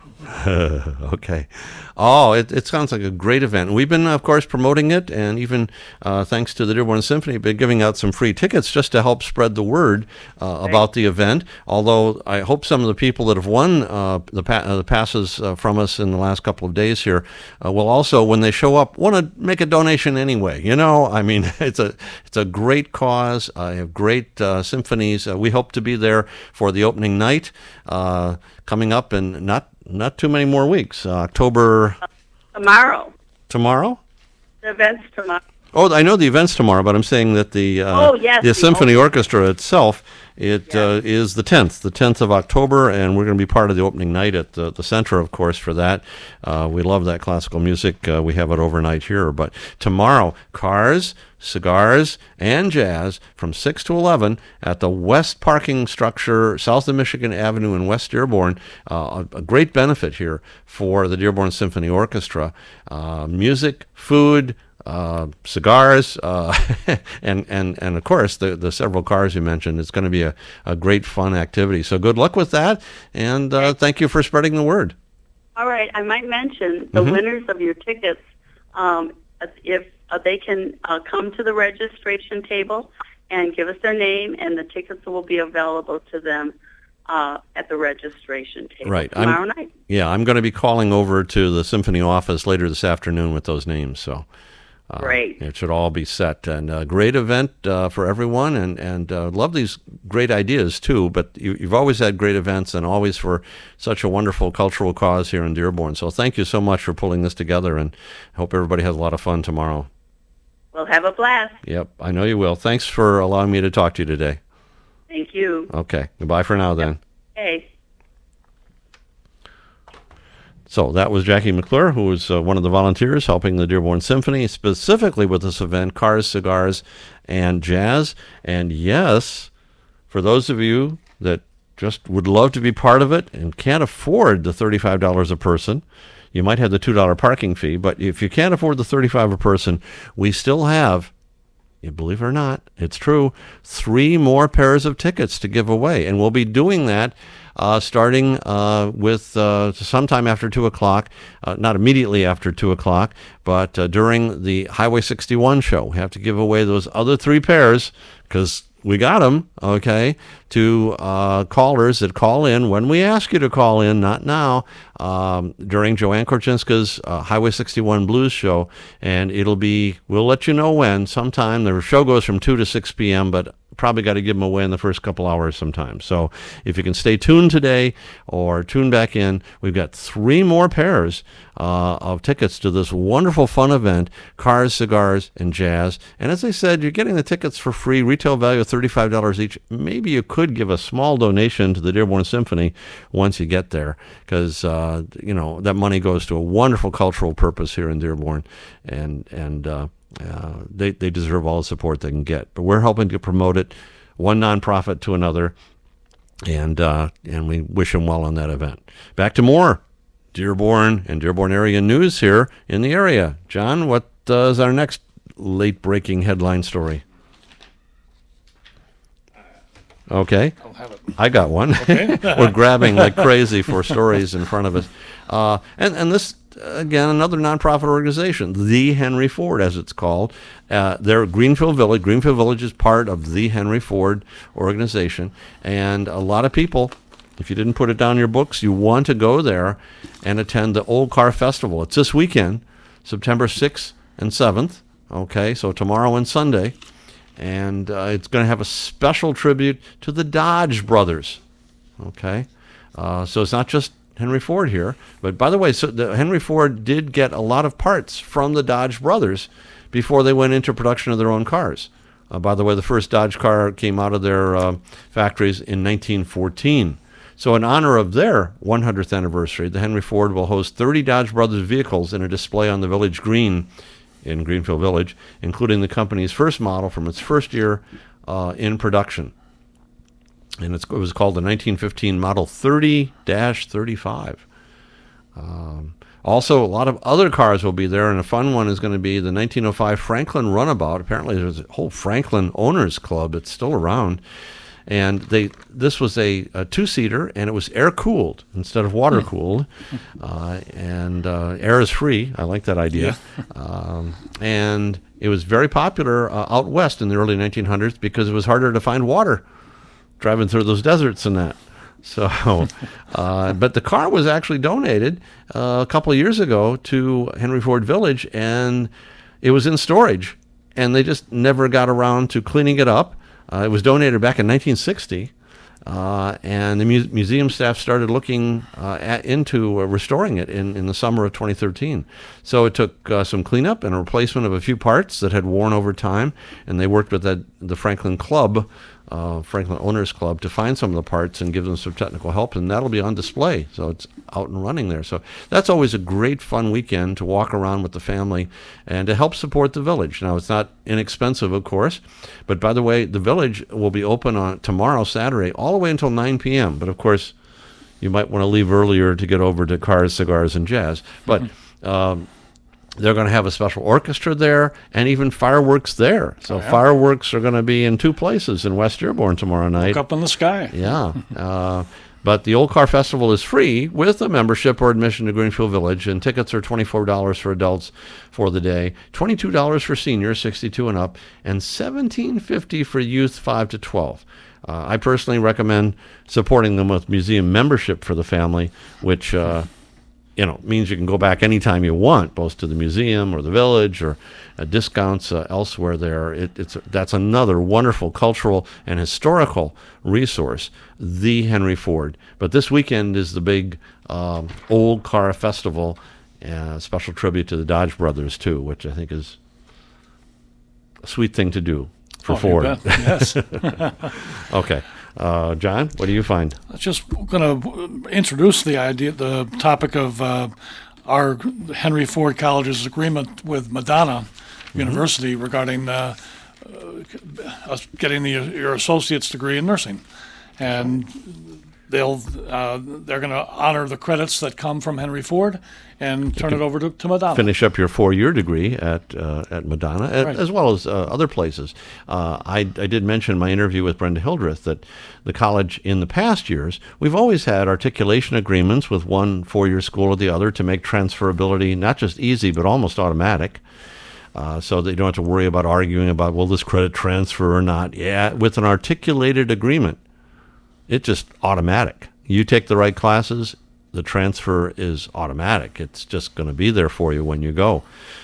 Okay. Oh, it, it sounds like a great event. We've been, of course, promoting it, and even uh, thanks to the Dearborn Symphony, been giving out some free tickets just to help spread the word uh, right. about the event. Although I hope some of the people that have won uh, the, pa- uh, the passes uh, from us in the last couple of days here uh, will also, when they show up, want to make a donation anyway. You know, I mean, it's a it's a great cause. I have great uh, symphonies. Uh, we hope to be there for the opening night uh, coming up in not Not too many more weeks. Uh, October... Uh, tomorrow. Tomorrow? The event's tomorrow. Oh, I know the event's tomorrow, but I'm saying that the uh, oh, yes, the, the Symphony opening. Orchestra itself, it yes. uh, is the tenth, the tenth of October, and we're going to be part of the opening night at the, the center, of course, for that. Uh, we love that classical music. Uh, we have it overnight here. But tomorrow, cars, cigars, and jazz from six to eleven at the West Parking Structure, south of Michigan Avenue in West Dearborn. Uh, a, a great benefit here for the Dearborn Symphony Orchestra. Uh, music, food, Uh, cigars, uh, and, and, and of course, the, the several cars you mentioned. It's going to be a, a great fun activity. So good luck with that, and uh, thank you for spreading the word. All right. I might mention the Mhm. winners of your tickets, um, if uh, they can uh, come to the registration table and give us their name, and the tickets will be available to them uh, at the registration table Right. tomorrow I'm, night. Yeah, I'm going to be calling over to the Symphony office later this afternoon with those names. So uh, Great. it should all be set. And a great event uh, for everyone, and, and uh, love these great ideas, too. But you, you've always had great events and always for such a wonderful cultural cause here in Dearborn. So thank you so much for pulling this together, and I hope everybody has a lot of fun tomorrow. We'll have a blast. Yep, I know you will. Thanks for allowing me to talk to you today. Thank you. Okay, goodbye for now then. Hey. So that was Jackie McClure, who was uh, one of the volunteers helping the Dearborn Symphony, specifically with this event, Cars, Cigars, and Jazz. And yes, for those of you that just would love to be part of it and can't afford the thirty-five dollars a person, you might have the two dollars parking fee, but if you can't afford the thirty-five dollars a person, we still have, you believe it or not, it's true, three more pairs of tickets to give away. And we'll be doing that uh, starting uh, with uh, sometime after two o'clock, uh, not immediately after two o'clock, but uh, during the Highway sixty-one show. We have to give away those other three pairs because we got them, okay, to uh, callers that call in when we ask you to call in, not now, um, during Joanne Korchinska's uh, Highway sixty-one Blues show. And it'll be, we'll let you know when, sometime. The show goes from two to six p.m., but probably got to give them away in the first couple hours sometime. So if you can stay tuned today or tune back in, we've got three more pairs uh, of tickets to this wonderful fun event, Cars, Cigars, and Jazz. And as I said, you're getting the tickets for free, retail value of thirty-five dollars each. Maybe you could give a small donation to the Dearborn Symphony once you get there, because, uh, you know, that money goes to a wonderful cultural purpose here in Dearborn. And, and, uh, Uh, they, they deserve all the support they can get. But we're helping to promote it, one nonprofit to another, and uh, and we wish them well on that event. Back to more Dearborn and Dearborn area news here in the area. John, what uh, is our next late-breaking headline story? Okay. I'll have it. I got one. Okay. We're grabbing like crazy for stories in front of us. Uh, and, and this, again, another nonprofit organization, The Henry Ford, as it's called. Uh, they're Greenfield Village. Greenfield Village is part of The Henry Ford organization. And a lot of people, if you didn't put it down in your books, you want to go there and attend the Old Car Festival. It's this weekend, September sixth and seventh. Okay, so tomorrow and Sunday. And uh, it's going to have a special tribute to the Dodge brothers. Okay, uh, so it's not just Henry Ford here. But by the way, so the Henry Ford did get a lot of parts from the Dodge brothers before they went into production of their own cars. Uh, by the way, the first Dodge car came out of their uh, factories in nineteen fourteen. So in honor of their one hundredth anniversary, the Henry Ford will host thirty Dodge brothers vehicles in a display on the Village Green in Greenfield Village, including the company's first model from its first year uh, in production. And it's, it was called the nineteen fifteen Model thirty dash thirty-five. Um, also, a lot of other cars will be there, and a fun one is going to be the nineteen oh five Franklin Runabout. Apparently, there's a whole Franklin Owners Club that's still around. And they this was a, a two-seater, and it was air-cooled instead of water-cooled. Uh, and uh, air is free. I like that idea. Yeah. um, and it was very popular uh, out west in the early nineteen hundreds because it was harder to find water driving through those deserts and that. So, uh, but the car was actually donated uh, a couple of years ago to Henry Ford Village, and it was in storage, and they just never got around to cleaning it up. Uh, it was donated back in nineteen sixty, uh, and the mu- museum staff started looking uh, at, into uh, restoring it in, in the summer of twenty thirteen. So it took uh, some cleanup and a replacement of a few parts that had worn over time, and they worked with that, the Franklin Club, uh, Franklin Owners Club, to find some of the parts and give them some technical help, and that'll be on display. So it's out and running there. So that's always a great fun weekend to walk around with the family and to help support the village. Now, it's not inexpensive, of course, but by the way, the village will be open on tomorrow, Saturday, all the way until nine p.m. But of course, you might want to leave earlier to get over to Cars, Cigars, and Jazz. But um, they're going to have a special orchestra there and even fireworks there. So oh, yeah. Fireworks are going to be in two places in West Dearborn tomorrow night. Look up in the sky. Yeah. Uh, But the Old Car Festival is free with a membership or admission to Greenfield Village, and tickets are twenty-four dollars for adults for the day, twenty-two dollars for seniors, sixty-two and up, and seventeen fifty for youth five to twelve. Uh, I personally recommend supporting them with museum membership for the family, which uh, you know means you can go back anytime you want, both to the museum or the village, or uh, discounts uh, elsewhere there. It, it's that's another wonderful cultural and historical resource, the Henry Ford. But this weekend is the big um, Old Car Festival, uh, special tribute to the Dodge brothers too, which I think is a sweet thing to do for oh, Ford. You bet. Yes. Okay. Uh, John, what do you find? I was just going to introduce the idea, the topic of uh, our Henry Ford College's agreement with Madonna mm-hmm. University regarding uh, uh, us getting the, your associate's degree in nursing. And they'll uh, they're going to honor the credits that come from Henry Ford and turn it over to, to Madonna. Finish up your four-year degree at uh, at Madonna, at, Right. as well as uh, other places. Uh, I, I did mention in my interview with Brenda Hildreth that the college in the past years, we've always had articulation agreements with one four-year school or the other to make transferability not just easy but almost automatic. Uh, so they don't have to worry about arguing about, will this credit transfer or not. Yeah, with an articulated agreement, it's just automatic. You take the right classes, the transfer is automatic. It's just going to be there for you when you go.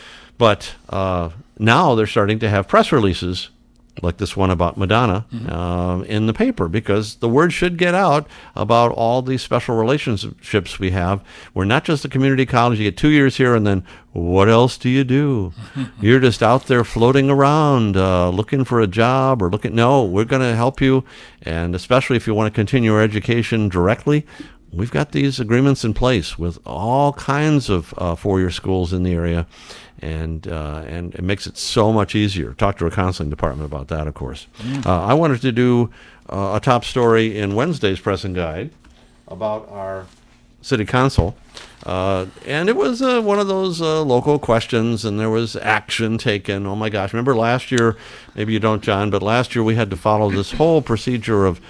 But uh, now they're starting to have press releases like this one about Madonna mm-hmm. uh, in the paper, because the word should get out about all these special relationships we have. We're not just a community college. You get two years here, and then what else do you do? You're just out there floating around uh, looking for a job or looking. No, we're going to help you, and especially if you want to continue your education directly, we've got these agreements in place with all kinds of uh, four-year schools in the area, and uh, and it makes it so much easier. Talk to our counseling department about that, of course. Mm. Uh, I wanted to do uh, a top story in Wednesday's Press and Guide about our city council, uh, and it was uh, one of those uh, local questions, and there was action taken. Oh my gosh, remember last year, maybe you don't, John, but last year we had to follow this whole procedure of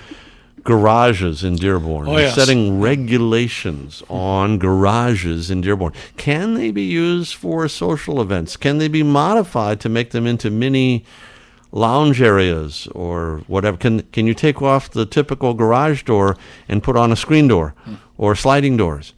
garages in Dearborn. Oh, yes. Setting regulations on garages in Dearborn. Can they be used for social events? Can they be modified to make them into mini lounge areas or whatever? Can can you take off the typical garage door and put on a screen door or sliding doors?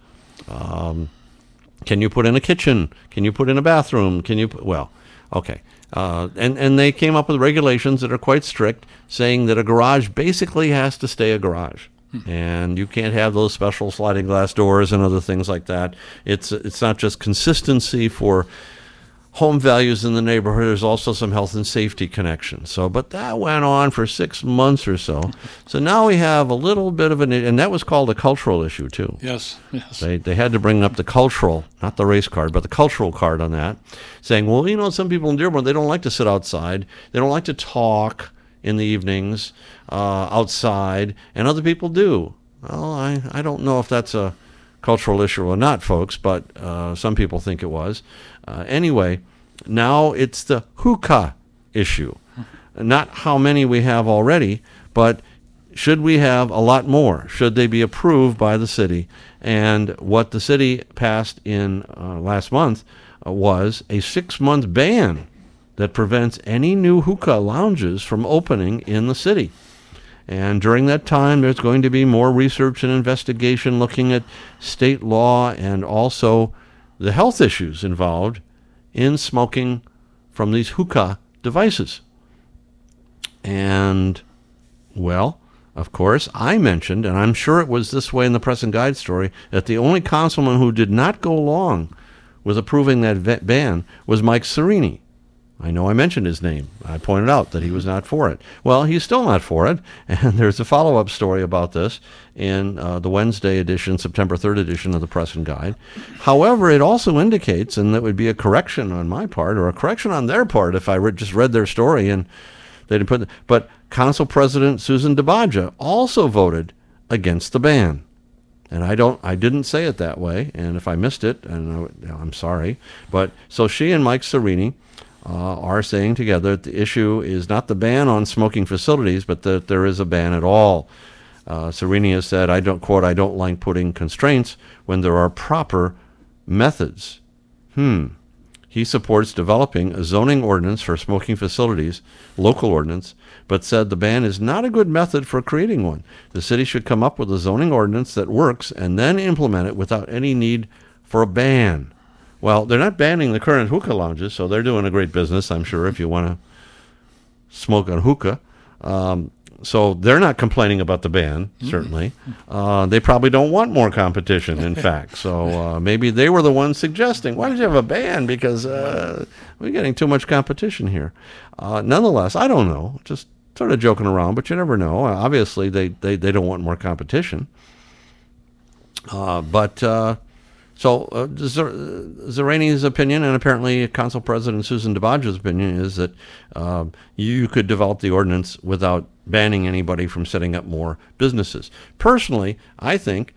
Um, can you put in a kitchen? Can you put in a bathroom? Can you put, well, okay. Uh, and, and they came up with regulations that are quite strict, saying that a garage basically has to stay a garage. Hmm. And you can't have those special sliding glass doors and other things like that. It's it's not just consistency for home values in the neighborhood. There's also some health and safety connection. So, but that went on for six months or so. So now we have a little bit of an, and that was called a cultural issue too. Yes, yes. They they had to bring up the cultural, not the race card, but the cultural card on that, saying, well, you know, some people in Dearborn, they don't like to sit outside. They don't like to talk in the evenings uh, outside, and other people do. Well, I, I don't know if that's a cultural issue or not, folks, but uh, some people think it was. Uh, anyway, now it's the hookah issue. Not how many we have already, but should we have a lot more? Should they be approved by the city? And what the city passed in uh, last month uh, was a six-month ban that prevents any new hookah lounges from opening in the city. And during that time, there's going to be more research and investigation looking at state law and also the health issues involved in smoking from these hookah devices. And, well, of course, I mentioned, and I'm sure it was this way in the Press and Guide story, that the only councilman who did not go along with approving that ban was Mike Serini. I know I mentioned his name. I pointed out that he was not for it. Well, he's still not for it, and there's a follow-up story about this in uh, the Wednesday edition, September third edition of the Press and Guide. However, it also indicates, and that would be a correction on my part, or a correction on their part if I re- just read their story and they didn't put it, but Council President Susan DeBaja also voted against the ban. And I don't, I didn't say it that way, and if I missed it, and I, I'm sorry. But so she and Mike Serini Uh, are saying together that the issue is not the ban on smoking facilities, but that there is a ban at all Uh, Sereni has said, I don't, quote, I don't like putting constraints when there are proper methods. Hmm. He supports developing a zoning ordinance for smoking facilities, local ordinance, but said the ban is not a good method for creating one. The city should come up with a zoning ordinance that works and then implement it without any need for a ban. Well, they're not banning the current hookah lounges, so they're doing a great business, I'm sure, if you want to smoke on hookah. Um, so they're not complaining about the ban, certainly. Uh, they probably don't want more competition, in fact. So uh, maybe they were the ones suggesting, why did you have a ban? Because uh, we're getting too much competition here. Uh, nonetheless, I don't know. Just sort of joking around, but you never know. Uh, obviously, they, they, they don't want more competition. Uh, but... Uh, So uh, Zerani's opinion, and apparently Council President Susan DeBodge's opinion, is that uh, you could develop the ordinance without banning anybody from setting up more businesses. Personally, I think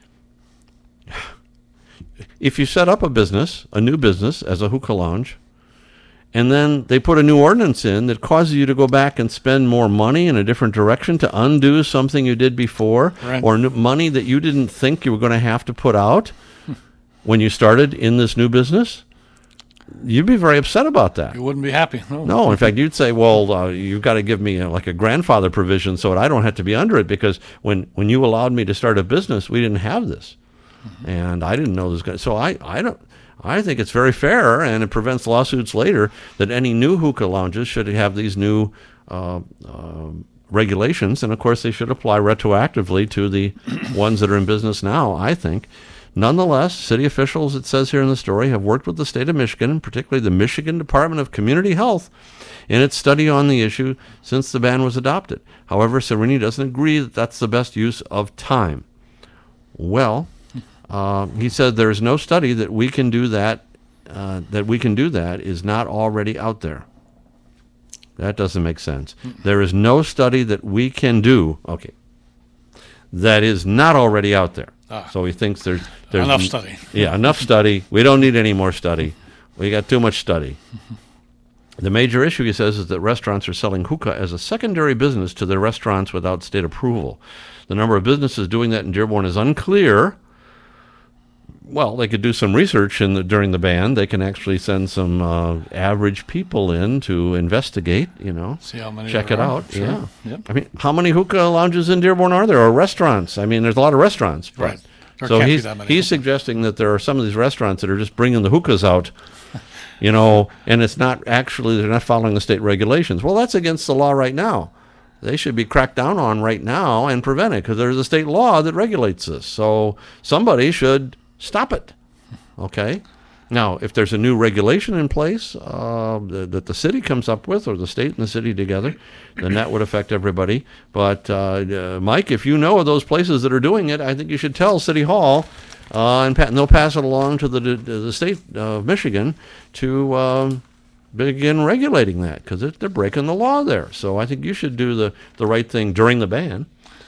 if you set up a business, a new business, as a hookah lounge, and then they put a new ordinance in that causes you to go back and spend more money in a different direction to undo something you did before, right, or n- money that you didn't think you were going to have to put out when you started in this new business, you'd be very upset about that. You wouldn't be happy. No, no in fact, you'd say, well, uh, you've got to give me a, like a grandfather provision so that I don't have to be under it, because when, when you allowed me to start a business, we didn't have this. Mm-hmm. And I didn't know this guy. So I, I don't. I think it's very fair, and it prevents lawsuits later, that any new hookah lounges should have these new uh, uh, regulations. And, of course, they should apply retroactively to the ones that are in business now, I think. Nonetheless, city officials, it says here in the story, have worked with the state of Michigan, particularly the Michigan Department of Community Health, in its study on the issue since the ban was adopted. However, Sereni doesn't agree that that's the best use of time. Well, uh, he said there is no study that we can do that, uh, that we can do that is not already out there. That doesn't make sense. There is no study that we can do, okay, that is not already out there. Ah. So he thinks there's, there's enough study. Yeah, enough study. We don't need any more study. We got too much study. The major issue, he says, is that restaurants are selling hookah as a secondary business to their restaurants without state approval. The number of businesses doing that in Dearborn is unclear. Well, they could do some research in the, during the ban. They can actually send some uh, average people in to investigate, you know, see how many check it are. out. Sure. Yeah. Yep. I mean, how many hookah lounges in Dearborn are there, or restaurants? I mean, there's a lot of restaurants. but- Right. There So can't be he's, that many. he's suggesting that there are some of these restaurants that are just bringing the hookahs out, you know, and it's not actually, they're not following the state regulations. Well, that's against the law right now. They should be cracked down on right now and prevent it, because there's a state law that regulates this. So somebody should stop it. Okay? Now, if there's a new regulation in place uh, that, that the city comes up with, or the state and the city together, then that would affect everybody. But, uh, uh, Mike, if you know of those places that are doing it, I think you should tell City Hall, uh, and, pa- and they'll pass it along to the, to the state of Michigan to um, begin regulating that, because they're breaking the law there. So I think you should do the, the right thing during the ban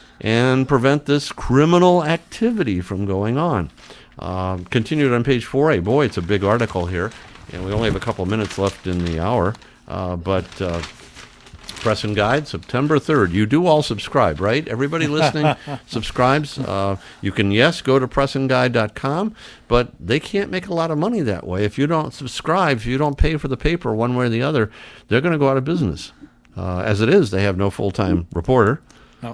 and prevent this criminal activity from going on. Uh, continued on page four A. Boy, it's a big article here, and we only have a couple of minutes left in the hour. Uh, but uh, Press and Guide, September third. You do all subscribe, right? Everybody listening subscribes. Uh, you can, yes, go to press and guide dot com, but they can't make a lot of money that way. If you don't subscribe, if you don't pay for the paper one way or the other, they're going to go out of business. Uh, as it is, they have no full-time reporter. No.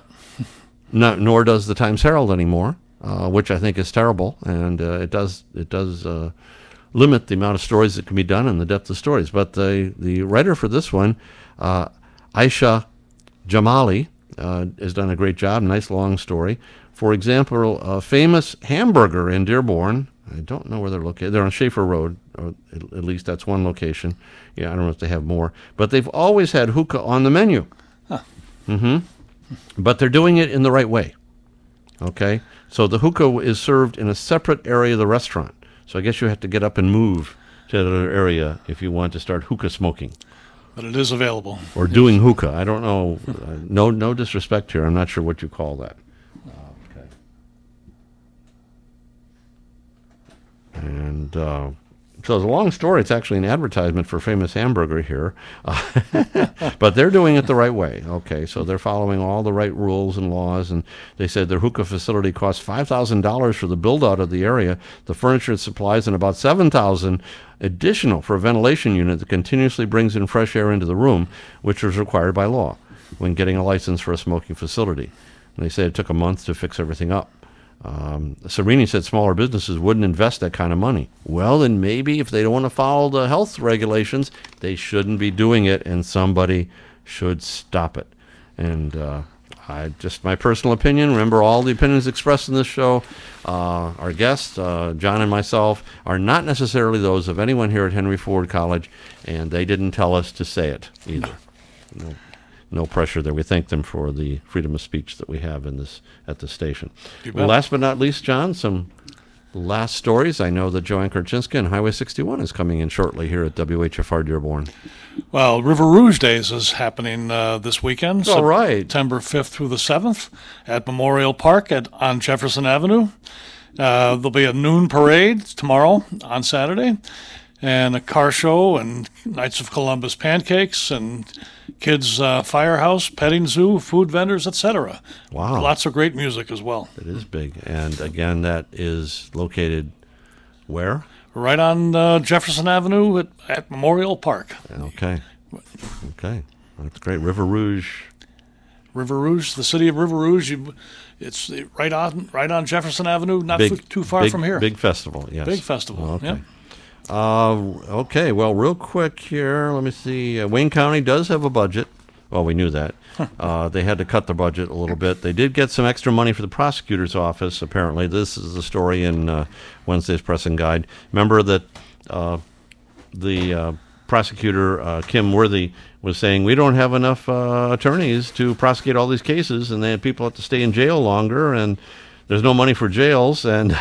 No, nor does the Times Herald anymore. Uh, which I think is terrible, and uh, it does it does uh, limit the amount of stories that can be done and the depth of stories. But the the writer for this one, uh, Aisha Jamali, uh, has done a great job. Nice long story. For example, a famous hamburger in Dearborn. I don't know where they're located. They're on Schaefer Road, or at, at least that's one location. Yeah, I don't know if they have more, but they've always had hookah on the menu. Huh. Mm-hmm. But they're doing it in the right way. Okay. So the hookah is served in a separate area of the restaurant. So I guess you have to get up and move to that area if you want to start hookah smoking. But it is available. Or yes. Doing hookah. I don't know. Uh, no no disrespect here. I'm not sure what you call that. Uh, okay. And uh, So it's a long story. It's actually an advertisement for famous hamburger here. Uh, but they're doing it the right way. Okay, so they're following all the right rules and laws. And they said their hookah facility cost five thousand dollars for the build-out of the area, the furniture and supplies, and about seven thousand dollars additional for a ventilation unit that continuously brings in fresh air into the room, which was required by law when getting a license for a smoking facility. And they said it took a month to fix everything up. Um, Serini said smaller businesses wouldn't invest that kind of money. Well, then maybe if they don't want to follow the health regulations, they shouldn't be doing it, and somebody should stop it. And uh, I just my personal opinion. Remember, all the opinions expressed in this show, uh, our guests, uh, John and myself, are not necessarily those of anyone here at Henry Ford College, and they didn't tell us to say it either. No. No pressure there. We thank them for the freedom of speech that we have in this at the station. Well, last but not least, John, some last stories. I know that Joanne Korchinska and Highway sixty-one is coming in shortly here at W H F R Dearborn. Well, River Rouge Days is happening uh, this weekend, All right. September fifth through the seventh at Memorial Park at on Jefferson Avenue. Uh, there'll be a noon parade tomorrow on Saturday, and a car show and Knights of Columbus pancakes and kids' uh, firehouse, petting zoo, food vendors, et cetera. Wow. Lots of great music as well. It is big. And again, that is located where? Right on uh, Jefferson Avenue at, at Memorial Park. Okay. Okay. That's great. River Rouge. River Rouge, the city of River Rouge. You, it's right on right on Jefferson Avenue, not Big, f- too far big, from here. Big festival, yes. Big festival, okay. yeah. Uh, okay, well, real quick here, let me see. Uh, Wayne County does have a budget. Well, we knew that. uh, they had to cut the budget a little bit. They did get some extra money for the prosecutor's office, apparently. This is the story in uh, Wednesday's Press and Guide. Remember that uh, the uh, prosecutor, uh, Kim Worthy, was saying, we don't have enough uh, attorneys to prosecute all these cases, and then people have to stay in jail longer, and there's no money for jails, and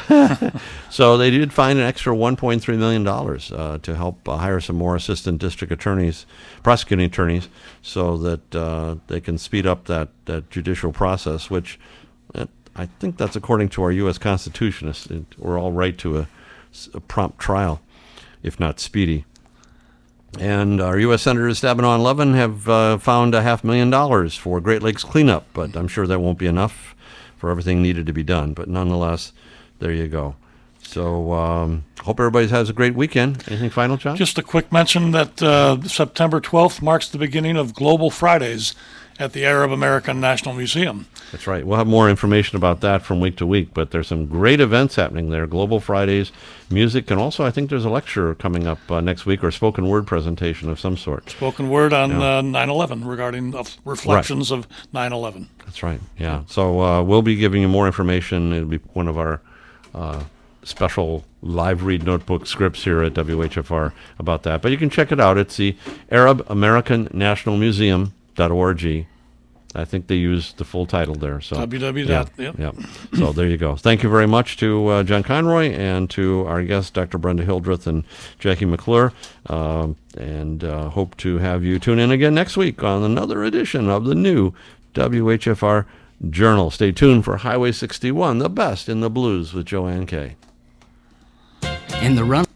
so they did find an extra one point three million dollars uh, to help uh, hire some more assistant district attorneys, prosecuting attorneys, so that uh, they can speed up that, that judicial process, which uh, I think that's according to our U S Constitution. It's, it, we're all right to a, a prompt trial, if not speedy. And our U S Senators Stabenow and Levin have uh, found a half million dollars for Great Lakes cleanup, but I'm sure that won't be enough for everything needed to be done. But nonetheless, there you go. So um, hope everybody has a great weekend. Anything final, John? Just a quick mention that uh, September twelfth marks the beginning of Global Fridays at the Arab American National Museum. That's right. We'll have more information about that from week to week, but there's some great events happening there. Global Fridays, music, and also I think there's a lecture coming up uh, next week, or a spoken word presentation of some sort. Spoken word on Yeah. uh, nine eleven regarding uh, reflections Right. of nine eleven. That's right, yeah. So uh, we'll be giving you more information. It'll be one of our uh, special live read notebook scripts here at W H F R about that. But you can check it out. It's the Arab American National Museum dot org. I think they used the full title there. So W W yeah, yep. yeah. So there you go. Thank you very much to uh, John Conroy and to our guests, Doctor Brenda Hildreth and Jackie McClure. Um, and uh, hope to have you tune in again next week on another edition of the new W H F R Journal. Stay tuned for Highway sixty-one, the best in the blues with Joanne Kay. In the run